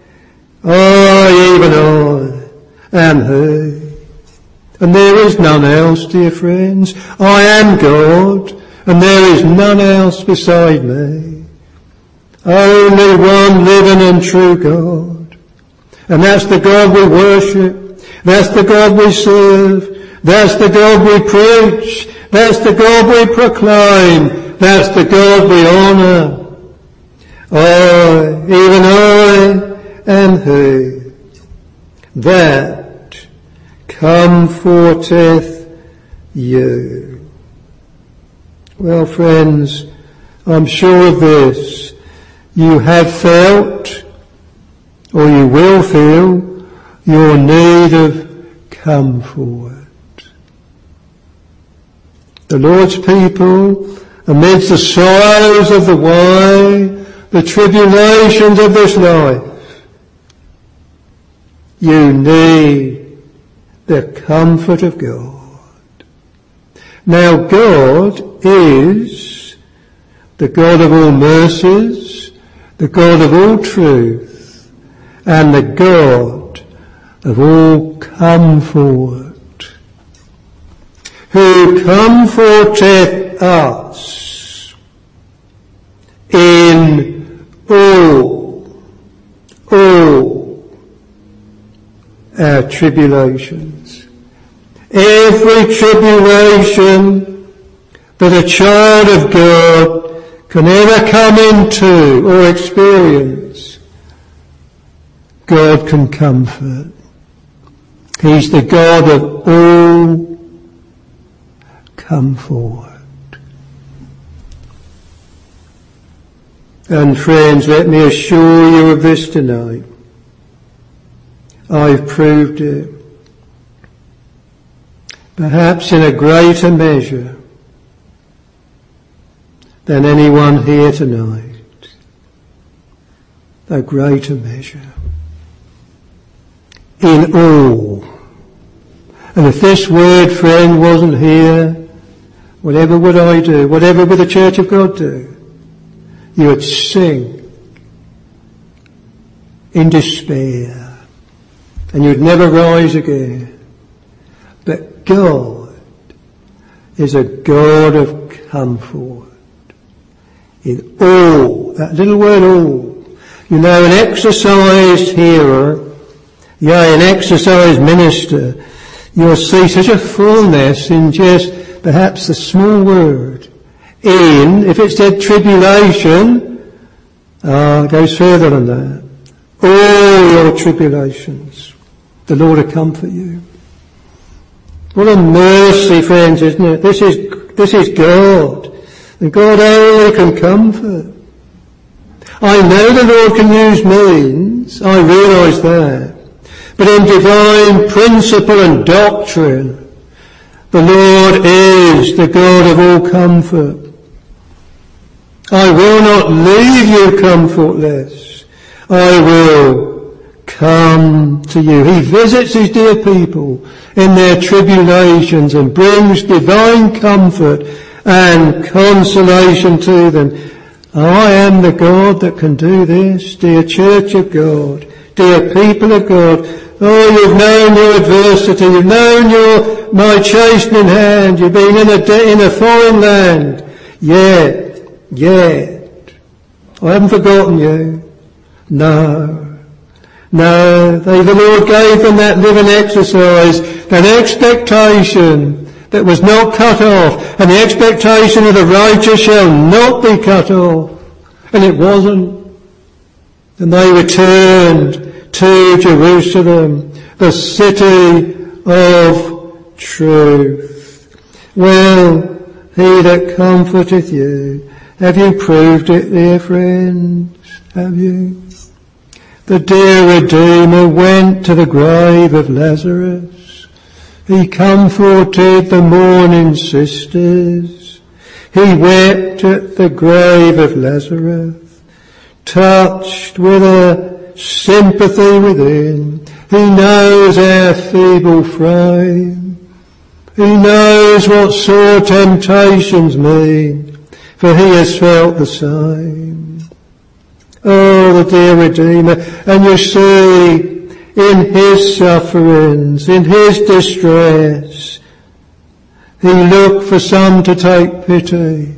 I, even I, am He. And there is none else, dear friends. I am God, and there is none else beside me. Only one living and true God. And that's the God we worship. That's the God we serve. That's the God we preach. That's the God we proclaim. That's the God we honour. I, even I, am He that comforteth you. Well, friends, I'm sure of this. You have felt, or you will feel, your need of comfort. The Lord's people, amidst the sorrows of the way, the tribulations of this life, you need the comfort of God. Now God is the God of all mercies, the God of all truth, and the God of all comfort, who comforteth us in all our tribulations. Every tribulation that a child of God can ever come into or experience, God can comfort. He's the God of all comfort. And friends, let me assure you of this tonight. I've proved it. Perhaps in a greater measure than anyone here tonight. A greater measure. In all. And if this word, friend, wasn't here, whatever would I do? Whatever would the Church of God do? You would sink in despair. And you'd never rise again. But God is a God of comfort. In all, that little word all. You know, an exercised hearer, yea, an exercised minister, you'll see such a fullness in just perhaps the small word. In, if it said tribulation, it goes further than that. All your tribulations. The Lord will comfort you. What a mercy, friends, isn't it? This is God. And God only can comfort. I know the Lord can use means. I realise that. But in divine principle and doctrine, the Lord is the God of all comfort. I will not leave you comfortless. I will come to you. He visits His dear people in their tribulations and brings divine comfort and consolation to them. I am the God that can do this, dear Church of God, dear people of God. Oh, you've known your adversity, you've known my chastening hand, you've been in a foreign land, Yet, I haven't forgotten you. No, the Lord gave them that living exercise, that expectation that was not cut off, and the expectation of the righteous shall not be cut off. And it wasn't. And they returned to Jerusalem, the city of truth. Well, he that comforteth you, have you proved it, dear friends? Have you? The dear Redeemer went to the grave of Lazarus. He comforted the mourning sisters. He wept at the grave of Lazarus, touched with a sympathy within. He knows our feeble frame. He knows what sore temptations mean, for he has felt the same. Oh, the dear Redeemer, and you see, in his sufferings, in his distress, he looked for some to take pity,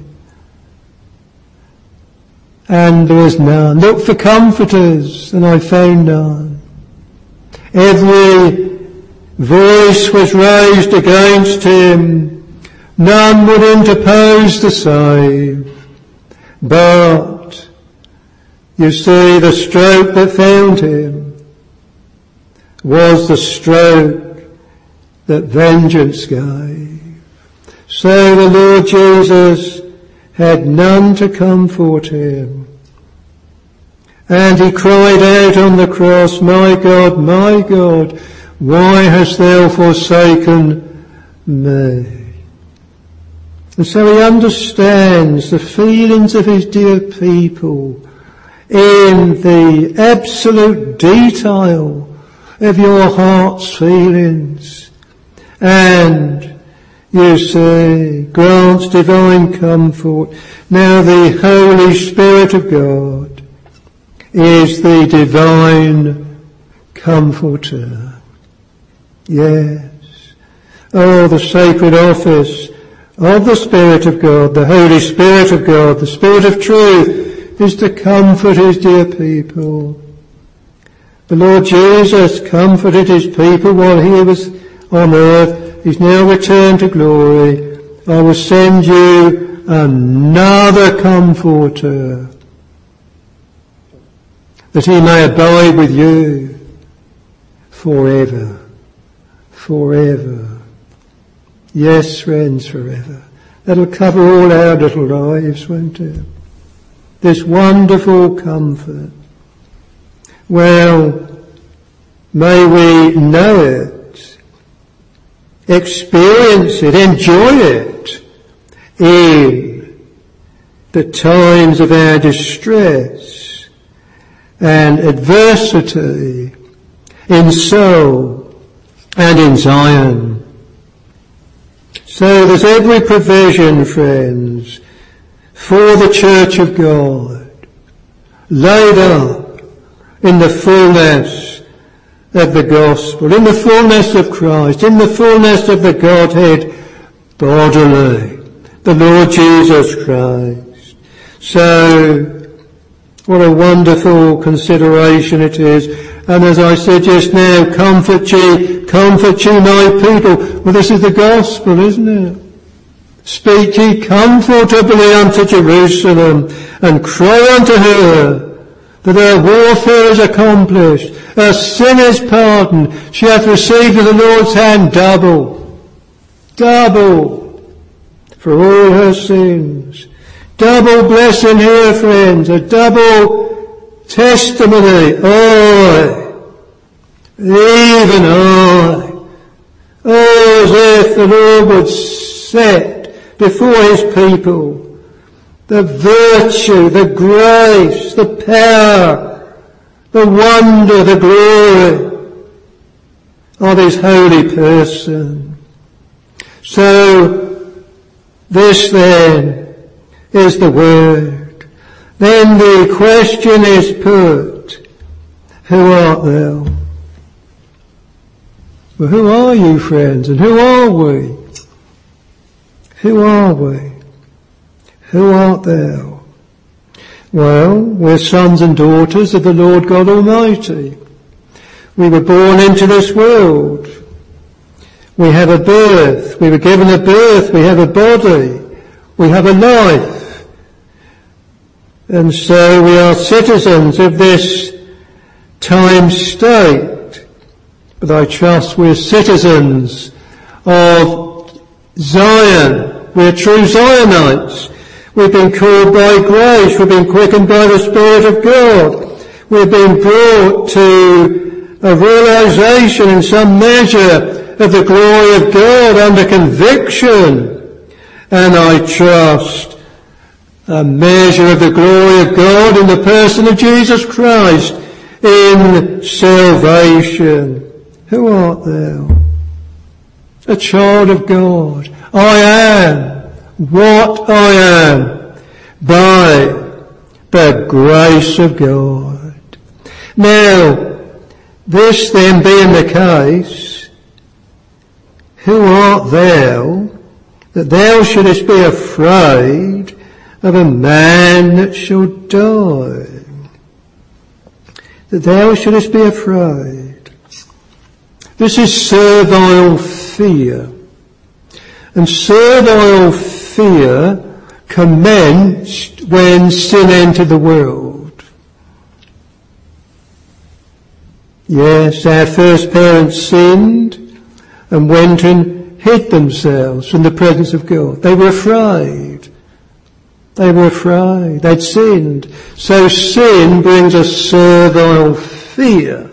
and there was none. Looked for comforters, and I found none. Every voice was raised against him. None would interpose to save. But, you see, the stroke that found him was the stroke that vengeance gave. So the Lord Jesus had none to comfort him. And he cried out on the cross, my God, why hast thou forsaken me? And so he understands the feelings of his dear people in the absolute detail of your heart's feelings. And you see, grants divine comfort. Now the Holy Spirit of God is the divine comforter. Yes. Oh, the sacred office of the Spirit of God, the Holy Spirit of God, the Spirit of truth, is to comfort his dear people. The Lord Jesus comforted his people while he was on earth. He's now returned to glory. I will send you another comforter, that he may abide with you forever. Forever. Yes, friends, forever. That'll cover all our little lives, won't it? This wonderful comfort. Well, may we know it, experience it, enjoy it in the times of our distress and adversity in soul and in Zion. So there's every provision, friends, for the Church of God, laid up in the fullness of the gospel, in the fullness of Christ, in the fullness of the Godhead bodily, the Lord Jesus Christ. So, what a wonderful consideration it is. And as I said just now, comfort ye my people. Well, this is the gospel, isn't it? Speak ye comfortably unto Jerusalem, and cry unto her that her warfare is accomplished, her sin is pardoned, she hath received of the Lord's hand double for all her sins. Double blessing here, friends, a double testimony. Even I. Oh, as if the Lord would set before his people the virtue, the grace, the power, the wonder, the glory of his holy person. So, this then is the word. Then the question is put, who art thou? Well, who are you, friends, and who are we? Who are we? Who art thou? Well, we're sons and daughters of the Lord God Almighty. We were born into this world. We have a birth. We were given a birth. We have a body. We have a life. And so we are citizens of this time state. But I trust we're citizens of Zion. We're true Zionites. We've been called by grace. We've been quickened by the Spirit of God. We've been brought to a realization in some measure of the glory of God under conviction. And I trust a measure of the glory of God in the person of Jesus Christ in salvation. Who art thou? A child of God. I am what I am by the grace of God. Now, this then being the case, who art thou that thou shouldest be afraid of a man that shall die? That thou shouldest be afraid. This is servile fear. And servile fear commenced when sin entered the world. Yes, our first parents sinned and went and hid themselves from the presence of God. They were afraid. They were afraid. They'd sinned. So sin brings a servile fear.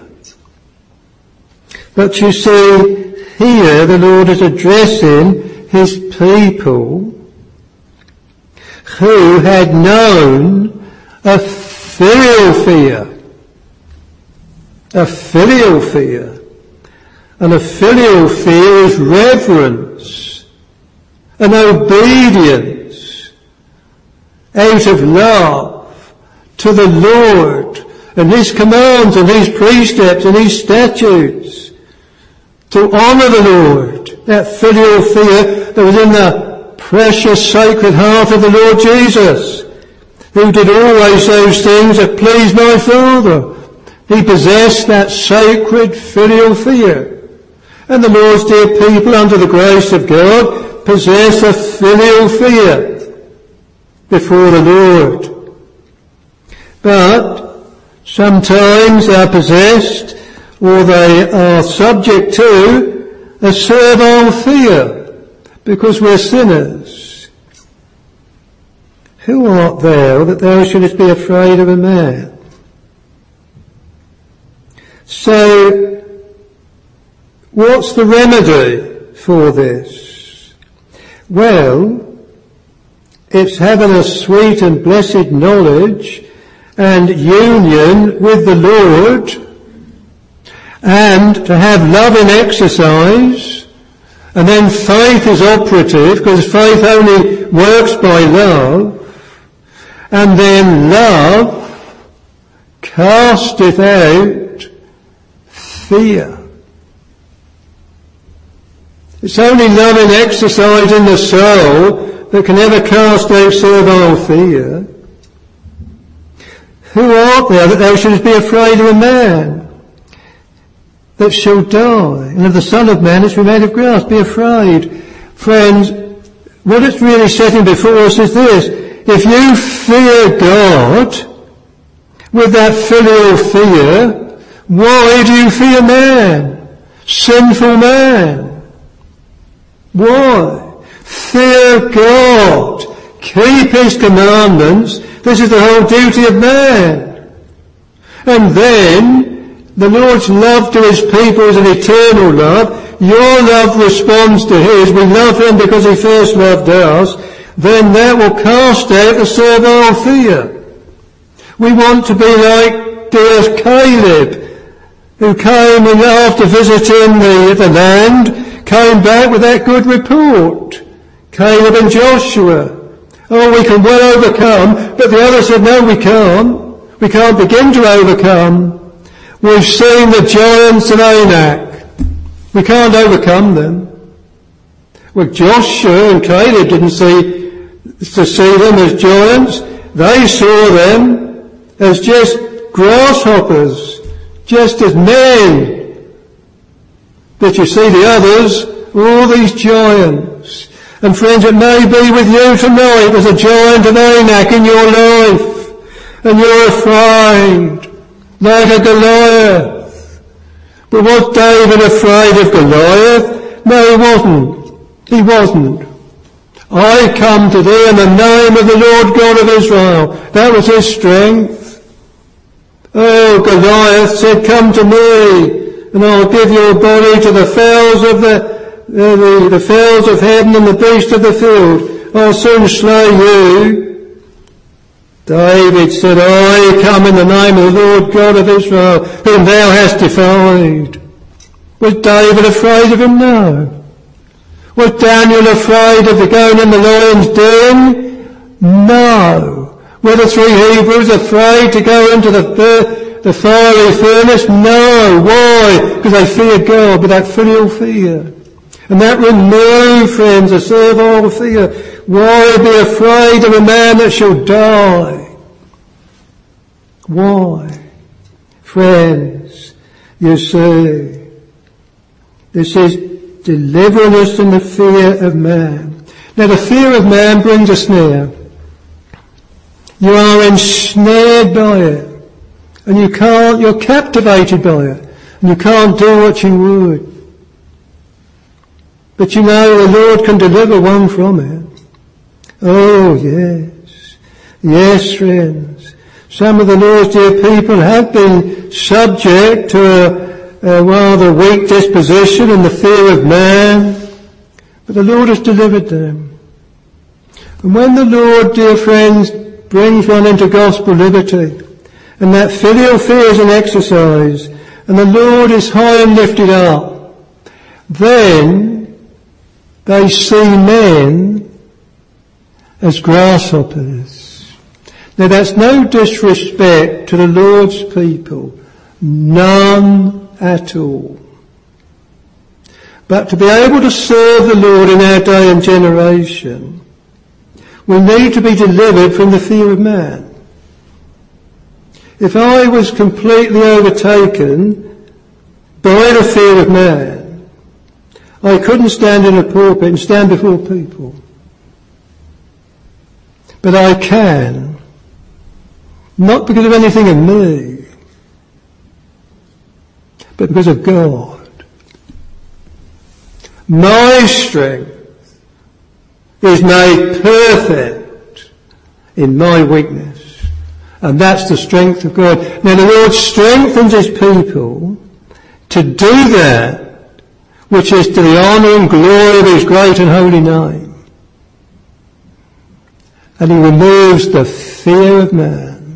But you see, here the Lord is addressing his people who had known a filial fear. A filial fear. And a filial fear is reverence and obedience out of love to the Lord and his commands and his precepts and his statutes, to honour the Lord. That filial fear that was in the precious sacred heart of the Lord Jesus, who did always those things that pleased my Father. He possessed that sacred filial fear. And the Lord's dear people, under the grace of God, possess a filial fear before the Lord. But sometimes they are possessed, or they are subject to, a servile fear, because we're sinners. Who art thou that thou shouldest be afraid of a man? So, what's the remedy for this? Well, it's having a sweet and blessed knowledge and union with the Lord, and to have love in exercise, and then faith is operative, because faith only works by love, and then love casteth out fear. It's only love in exercise in the soul that can ever cast out servile fear. Who art thou that thou shouldest be afraid of a man that shall die, and of the Son of Man that shall be made of grass? Be afraid. Friends, what it's really setting before us is this: if you fear God with that filial fear, why do you fear man? Sinful man. Why? Fear God. Keep his commandments. This is the whole duty of man. And then the Lord's love to his people is an eternal love. Your love responds to his. We love him because he first loved us. Then that will cast out the servile fear. We want to be like dear Caleb, who came and after visiting the land, came back with that good report. Caleb and Joshua. Oh, we can well overcome. But the other said, no, we can't. We can't begin to overcome. We've seen the giants of Anak. We can't overcome them. Well, Joshua and Caleb didn't see to see them as giants. They saw them as just grasshoppers, just as men. But you see the others, all these giants. And friends, it may be with you tonight, there's a giant of Anak in your life, and you're afraid, like a Goliath. But was David afraid of Goliath? No, he wasn't. He wasn't. I come to thee in the name of the Lord God of Israel. That was his strength. Oh, Goliath said, come to me, and I'll give your body to the fowls of the fowls of heaven and the beasts of the field. I'll soon slay you. David said, I come in the name of the Lord God of Israel, whom thou hast defied. Was David afraid of him? No. Was Daniel afraid of the going in the lion's den? No. Were the three Hebrews afraid to go into the fiery furnace? No. Why? Because they feared God with that filial fear. And that removed, friends, a servile fear. Why be afraid of a man that shall die? Why? Friends, you see, this is delivering us from the fear of man. Now the fear of man brings a snare. You are ensnared by it. And you're captivated by it. And you can't do what you would. But you know the Lord can deliver one from it. Oh yes. Yes, friends. Some of the Lord's dear people have been subject to a rather weak disposition and the fear of man. But the Lord has delivered them. And when the Lord, dear friends, brings one into gospel liberty, and that filial fear is an exercise, and the Lord is high and lifted up, then they see men as grasshoppers. Now that's no disrespect to the Lord's people. None at all. But to be able to serve the Lord in our day and generation, we need to be delivered from the fear of man. If I was completely overtaken by the fear of man, I couldn't stand in a pulpit and stand before people. But I can. Not because of anything in me, but because of God. My strength is made perfect in my weakness. And that's the strength of God. Now the Lord strengthens his people to do that which is to the honour and glory of his great and holy name. And he removes the fear of man.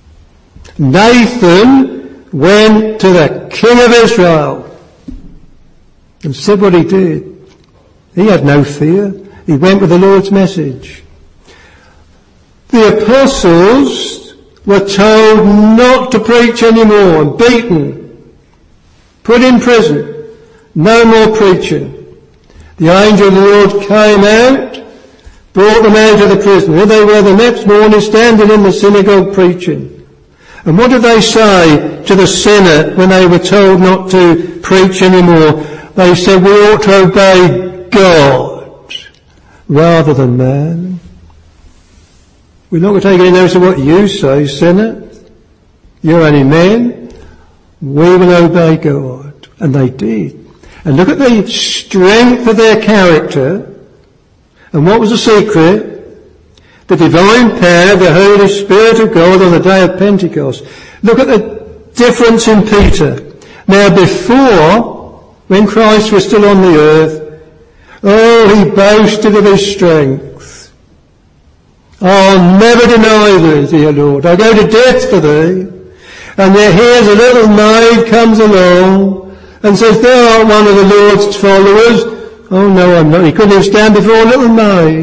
Nathan went to the King of Israel and said what he did. He had no fear. He went with the Lord's message. The apostles were told not to preach anymore and beaten, put in prison. No more preaching. The angel of the Lord came out, brought them out of the prison. Here they were the next morning standing in the synagogue preaching. And what did they say to the Senate when they were told not to preach anymore? They said, we ought to obey God rather than man. We're not going to take any notice of what you say, Senate. You're only men. We will obey God. And they did. And look at the strength of their character. And what was the secret? The divine power of the Holy Spirit of God on the day of Pentecost. Look at the difference in Peter. Now before, when Christ was still on the earth, he boasted of his strength. I'll never deny thee, dear Lord. I go to death for thee. And yet here's a little maid comes along and says, thou art one of the Lord's followers. Oh no, I'm not. He couldn't even stand before a little maid.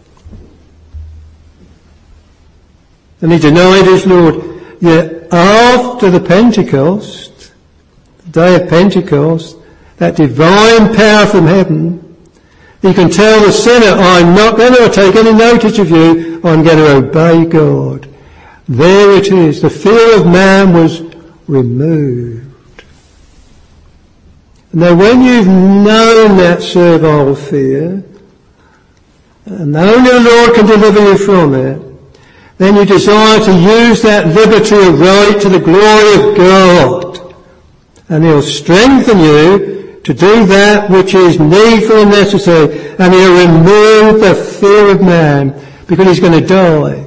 And he denied his Lord. Yet after the Pentecost, the day of Pentecost, that divine power from heaven, You can tell the sinner, I'm not going to take any notice of you, I'm going to obey God. There it is. The fear of man was removed. Now when you've known that servile fear, and only the Lord can deliver you from it, then you desire to use that liberty of right to the glory of God. And He'll strengthen you to do that which is needful and necessary. And He'll remove the fear of man, because he's going to die.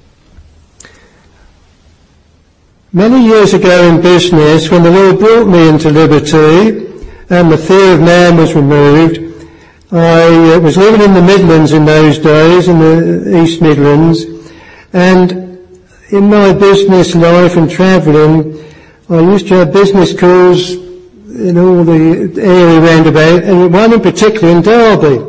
Many years ago in business, when the Lord brought me into liberty, and the fear of man was removed, I was living in the Midlands in those days, in the East Midlands, and in my business life and travelling, I used to have business calls in all the area round about, and one in particular in Derby.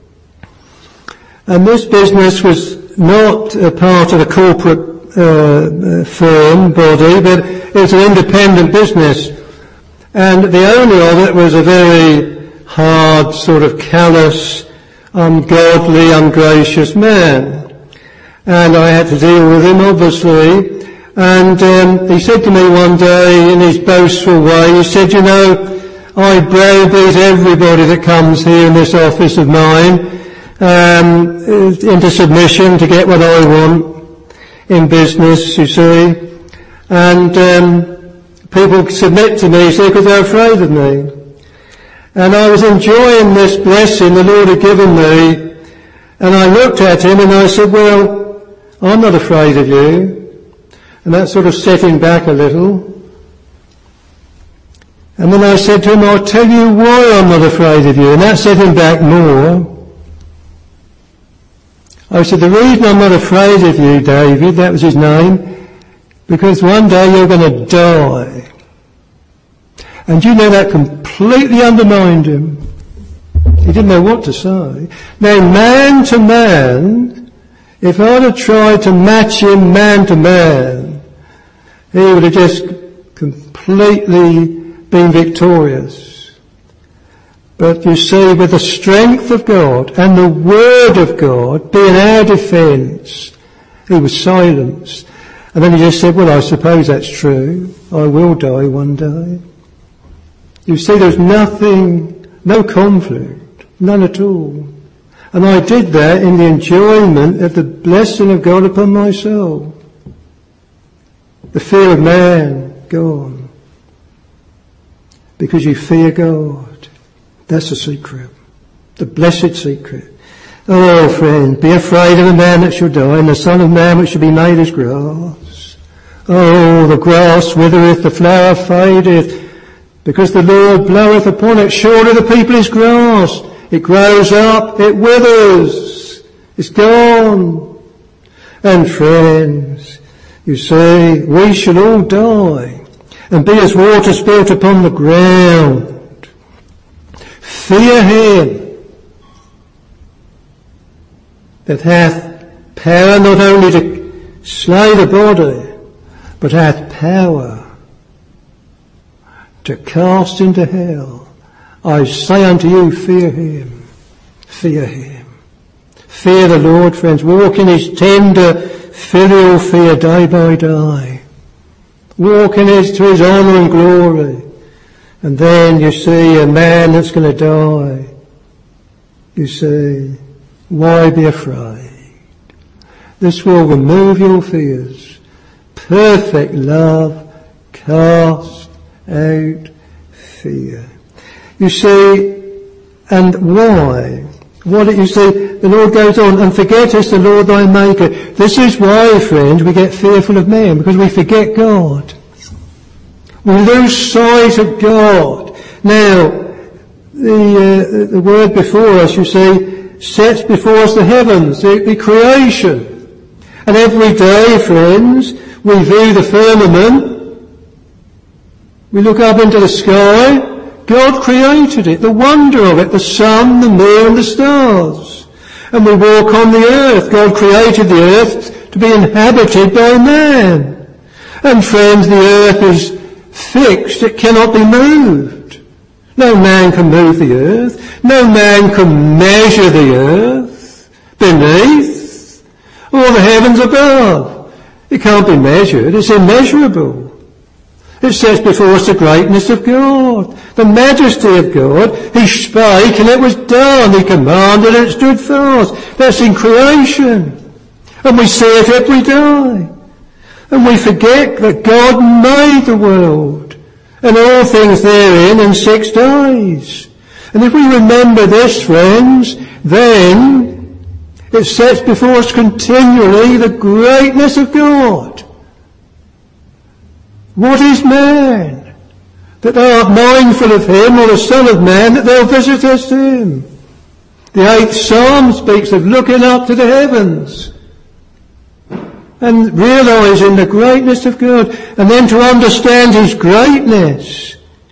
And this business was not a part of a corporate firm, body, but it was an independent business. And the owner of it was a very hard, sort of callous, ungodly, ungracious man. And I had to deal with him, obviously. And he said to me one day, in his boastful way, he said, you know, I browbeat everybody that comes here in this office of mine into submission to get what I want in business, you see. And people submit to me, because they're afraid of me. And I was enjoying this blessing the Lord had given me. And I looked at him and I said, well, I'm not afraid of you. And that sort of set him back a little. And then I said to him, I'll tell you why I'm not afraid of you. And that set him back more. I said, the reason I'm not afraid of you, David, that was his name, because one day you're going to die. And you know that completely undermined him. He didn't know what to say. Now, man to man, if I'd have tried to match him man to man, he would have just completely been victorious. But you see, with the strength of God and the Word of God being our defence, he was silenced. And then he just said, well, I suppose that's true. I will die one day. You see, there's nothing, no conflict, none at all. And I did that in the enjoyment of the blessing of God upon my soul. The fear of man, gone. Because you fear God. That's the secret. The blessed secret. Oh, friend, be afraid of a man that shall die, and the Son of Man which shall be made as grass. Oh, the grass withereth, the flower fadeth, because the Lord bloweth upon it. Surely the people is grass. It grows up, it withers, it's gone. And friends, you see, we shall all die and be as water spilt upon the ground. Fear him that hath power not only to slay the body, but hath power to cast into hell. I say unto you, fear him. Fear him. Fear the Lord, friends. Walk in his tender filial fear day by day. Walk in his, to his honour and glory. And then you see a man that's going to die. You see, why be afraid? This will remove your fears. Perfect love cast out fear. You see, and why? What you see, the Lord goes on, and forgettest the Lord thy Maker. This is why, friends, we get fearful of men, because we forget God. We lose sight of God. Now, the word before us, you see, sets before us the heavens, the creation. And every day, friends, we view the firmament. We look up into the sky. God created it, the wonder of it, the sun, the moon, the stars. And we walk on the earth. God created the earth to be inhabited by man. And friends, the earth is fixed. It cannot be moved. No man can move the earth. No man can measure the earth beneath or the heavens above. It can't be measured. It's immeasurable. It sets before us the greatness of God, the majesty of God. He spake and it was done. He commanded and it stood fast. That's in creation. And we see it every day. And we forget that God made the world and all things therein in 6 days. And if we remember this, friends, then it sets before us continually the greatness of God. What is man, that thou art mindful of him, or the Son of Man, that thou visitest him? The 8th Psalm speaks of looking up to the heavens and realising the greatness of God, and then to understand his greatness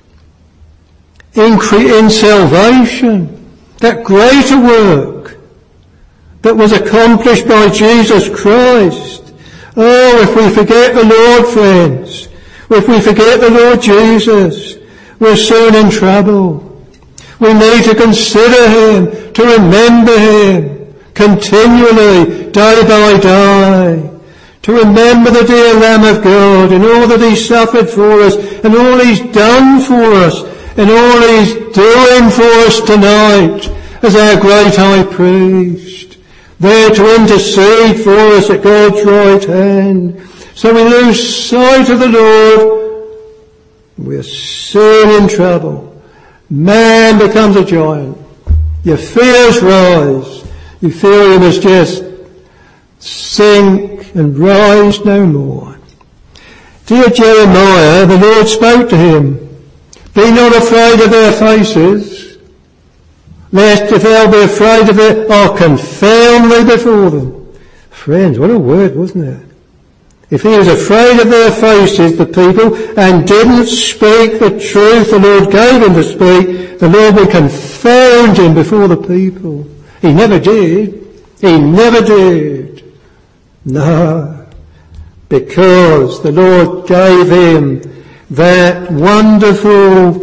in salvation, that greater work that was accomplished by Jesus Christ. Oh, if we forget the Lord, friends, if we forget the Lord Jesus, we're soon in trouble. We need to consider him, to remember him continually, day by day, to remember the dear Lamb of God and all that he suffered for us and all he's done for us and all he's doing for us tonight as our great high priest, there to intercede for us at God's right hand. So we lose sight of the Lord, we're soon in trouble. Man becomes a giant. Your fears rise. You feel you must just sink and rise no more. Dear Jeremiah, the Lord spoke to him, be not afraid of their faces, lest if thou be afraid of it, I'll confound thee before them. Friends, what a word, wasn't it? If he was afraid of their faces, the people, and didn't speak the truth the Lord gave him to speak, the Lord would confound him before the people. He never did. He never did. No, because the Lord gave him that wonderful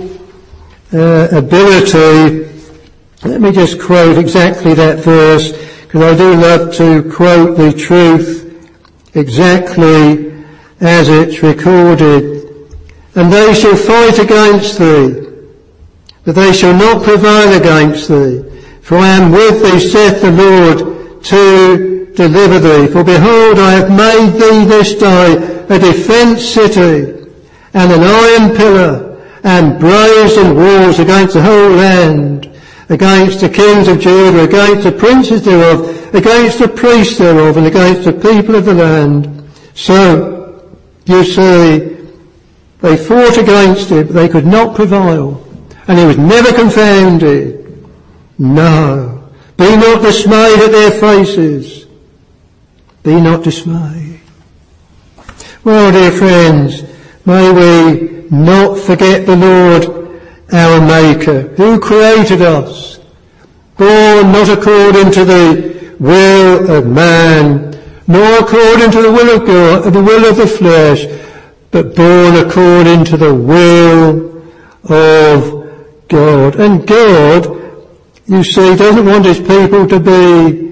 ability. Let me just quote exactly that verse, because I do love to quote the truth exactly as it's recorded. And they shall fight against thee, but they shall not prevail against thee. For I am with thee, saith the Lord, to deliver thee. For behold, I have made thee this day a defence city, and an iron pillar, and brazen walls against the whole land, against the kings of Judah, against the princes thereof, against the priests thereof, and against the people of the land. So, you see, they fought against it, but they could not prevail, and he was never confounded. No, be not dismayed at their faces. Be not dismayed. Well, dear friends, may we not forget the Lord, our Maker, who created us, born not according to the will of man, nor according to the will of God, the will of the flesh, but born according to the will of God. And God, you see, doesn't want his people to be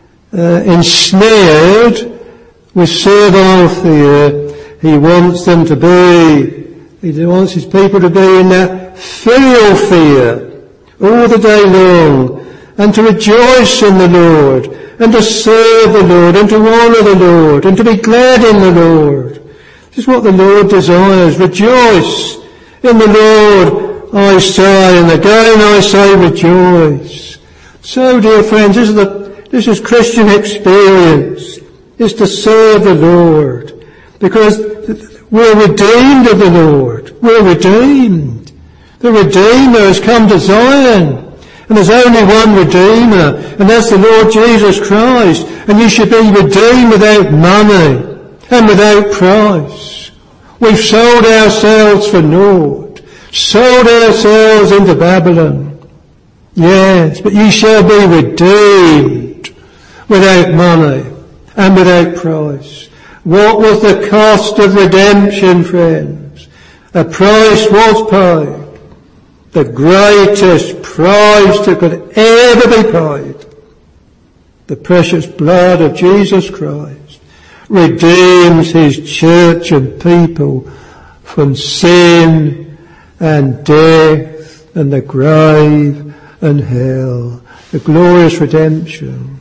ensnared with servile fear. He wants them to be, he wants his people to be in that filial fear all the day long, and to rejoice in the Lord, and to serve the Lord, and to honour the Lord, and to be glad in the Lord. This is what the Lord desires. Rejoice in the Lord, I say, and again I say rejoice. So, dear friends, this is Christian experience, is to serve the Lord, because we're redeemed of the Lord. We're redeemed. The Redeemer has come to Zion, and there's only one Redeemer, and that's the Lord Jesus Christ. And you should be redeemed without money and without price. We've sold ourselves for naught, sold ourselves into Babylon. Yes, but ye shall be redeemed without money and without price. What was the cost of redemption, friends? A price was paid. the greatest price that could ever be paid. The precious blood of Jesus Christ redeems his church and people from sin and death and the grave and hell. The glorious redemption.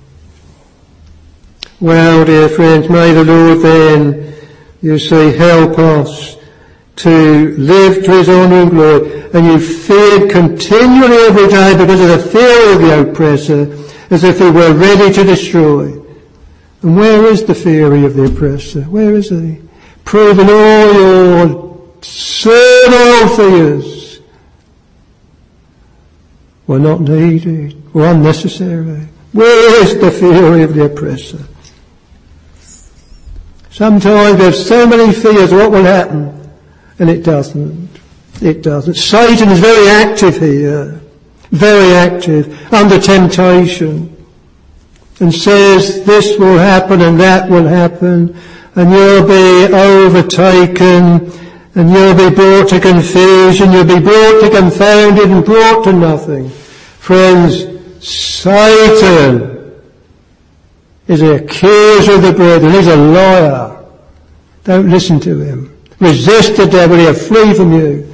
Well, dear friends, may the Lord then, you see, help us to live to his honour and glory. And you feared continually every day because of the fear of the oppressor, as if he were ready to destroy. And where is the fury of the oppressor? Where is he? Proving all your servile fears were not needed, were unnecessary. Where is the fury of the oppressor? Sometimes there's so many fears what will happen, and it doesn't. It doesn't. Satan is very active here, very active, under temptation, and says this will happen and that will happen, and you'll be overtaken, and you'll be brought to confusion, you'll be brought to confounded and brought to nothing. Friends, Satan is the accuser of the brethren. He's a liar. Don't listen to him. Resist the devil, he'll flee from you.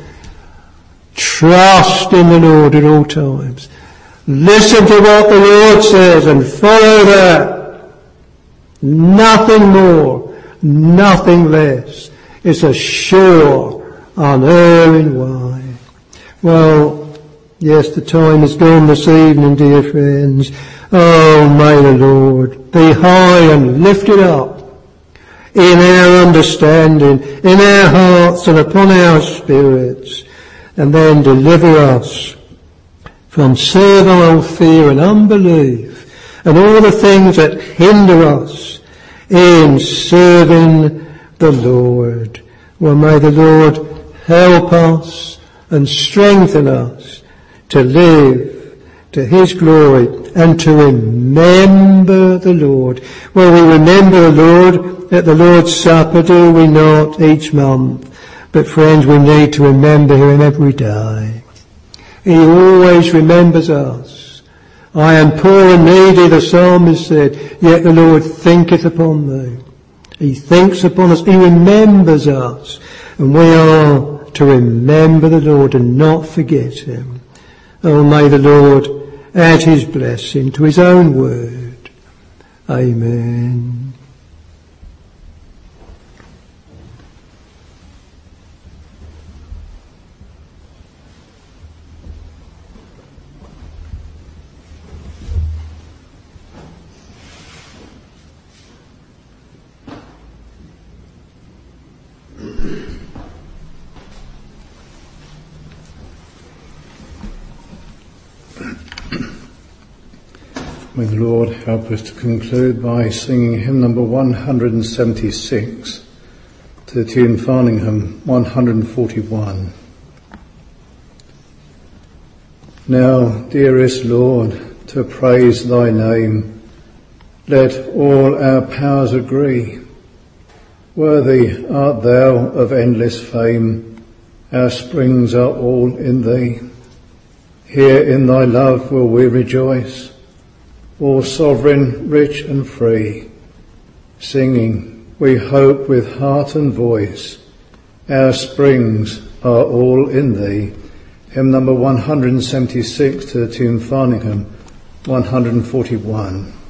Trust in the Lord at all times. Listen to what the Lord says and follow that. Nothing more, nothing less. It's a sure, unerring way. Well, yes, the time has gone this evening, dear friends. Oh, may the Lord be high and lifted up in our understanding, in our hearts and upon our spirits, and then deliver us from servile fear and unbelief and all the things that hinder us in serving the Lord. Well, may the Lord help us and strengthen us to live to his glory and to remember the Lord. Well, we remember the Lord at the Lord's Supper, do we not, each month? But friends, we need to remember him every day. He always remembers us. I am poor and needy, the psalmist said, yet the Lord thinketh upon me. He thinks upon us. He remembers us. And we are to remember the Lord and not forget him. Oh, may the Lord add his blessing to his own word. Amen. May the Lord help us to conclude by singing hymn number 176 to the tune Farningham 141. Now, dearest Lord, to praise thy name, let all our powers agree. Worthy art thou of endless fame, our springs are all in thee. Here in thy love will we rejoice, all sovereign, rich and free, singing, we hope with heart and voice, our springs are all in thee. Hymn number 176 to the tune Farningham 141.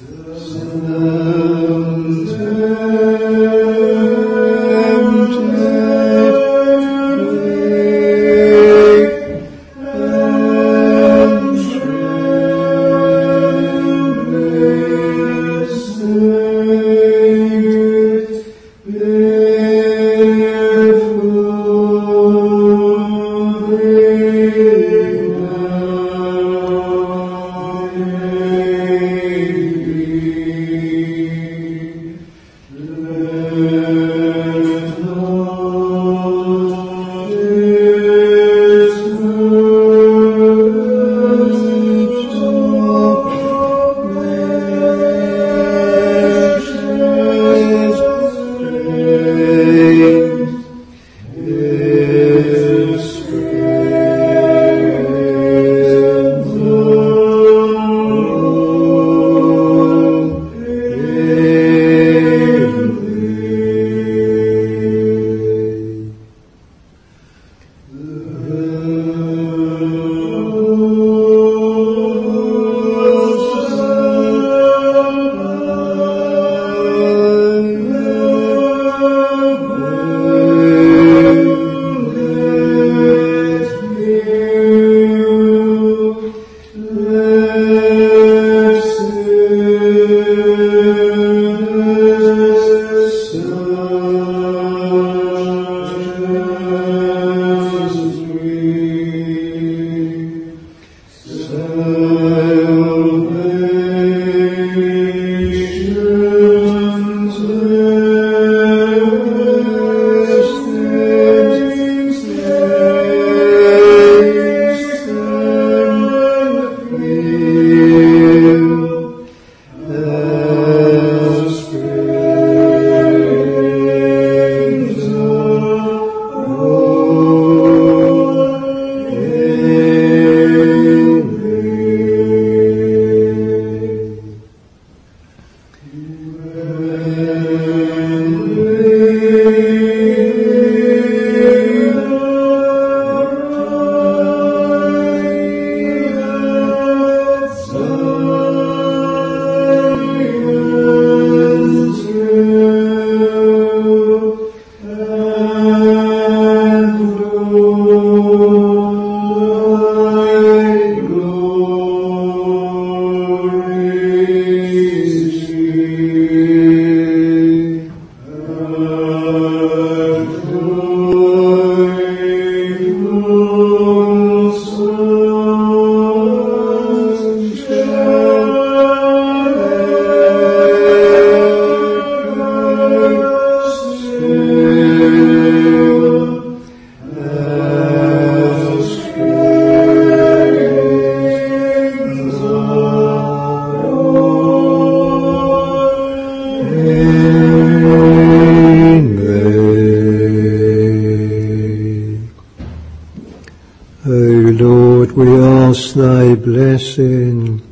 Thy blessing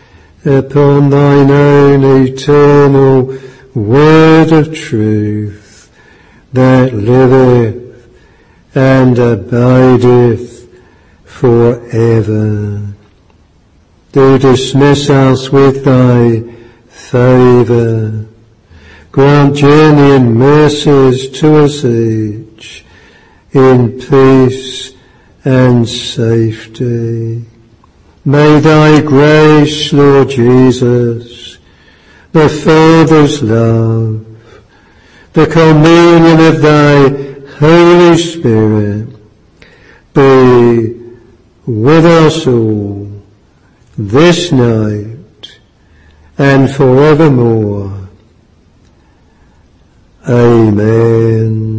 upon thine own eternal word of truth that liveth and abideth forever. Do dismiss us with thy favour. Grant journey and mercies to us each in peace and safety. May thy grace, Lord Jesus, the Father's love, the communion of thy Holy Spirit be with us all this night and forevermore. Amen.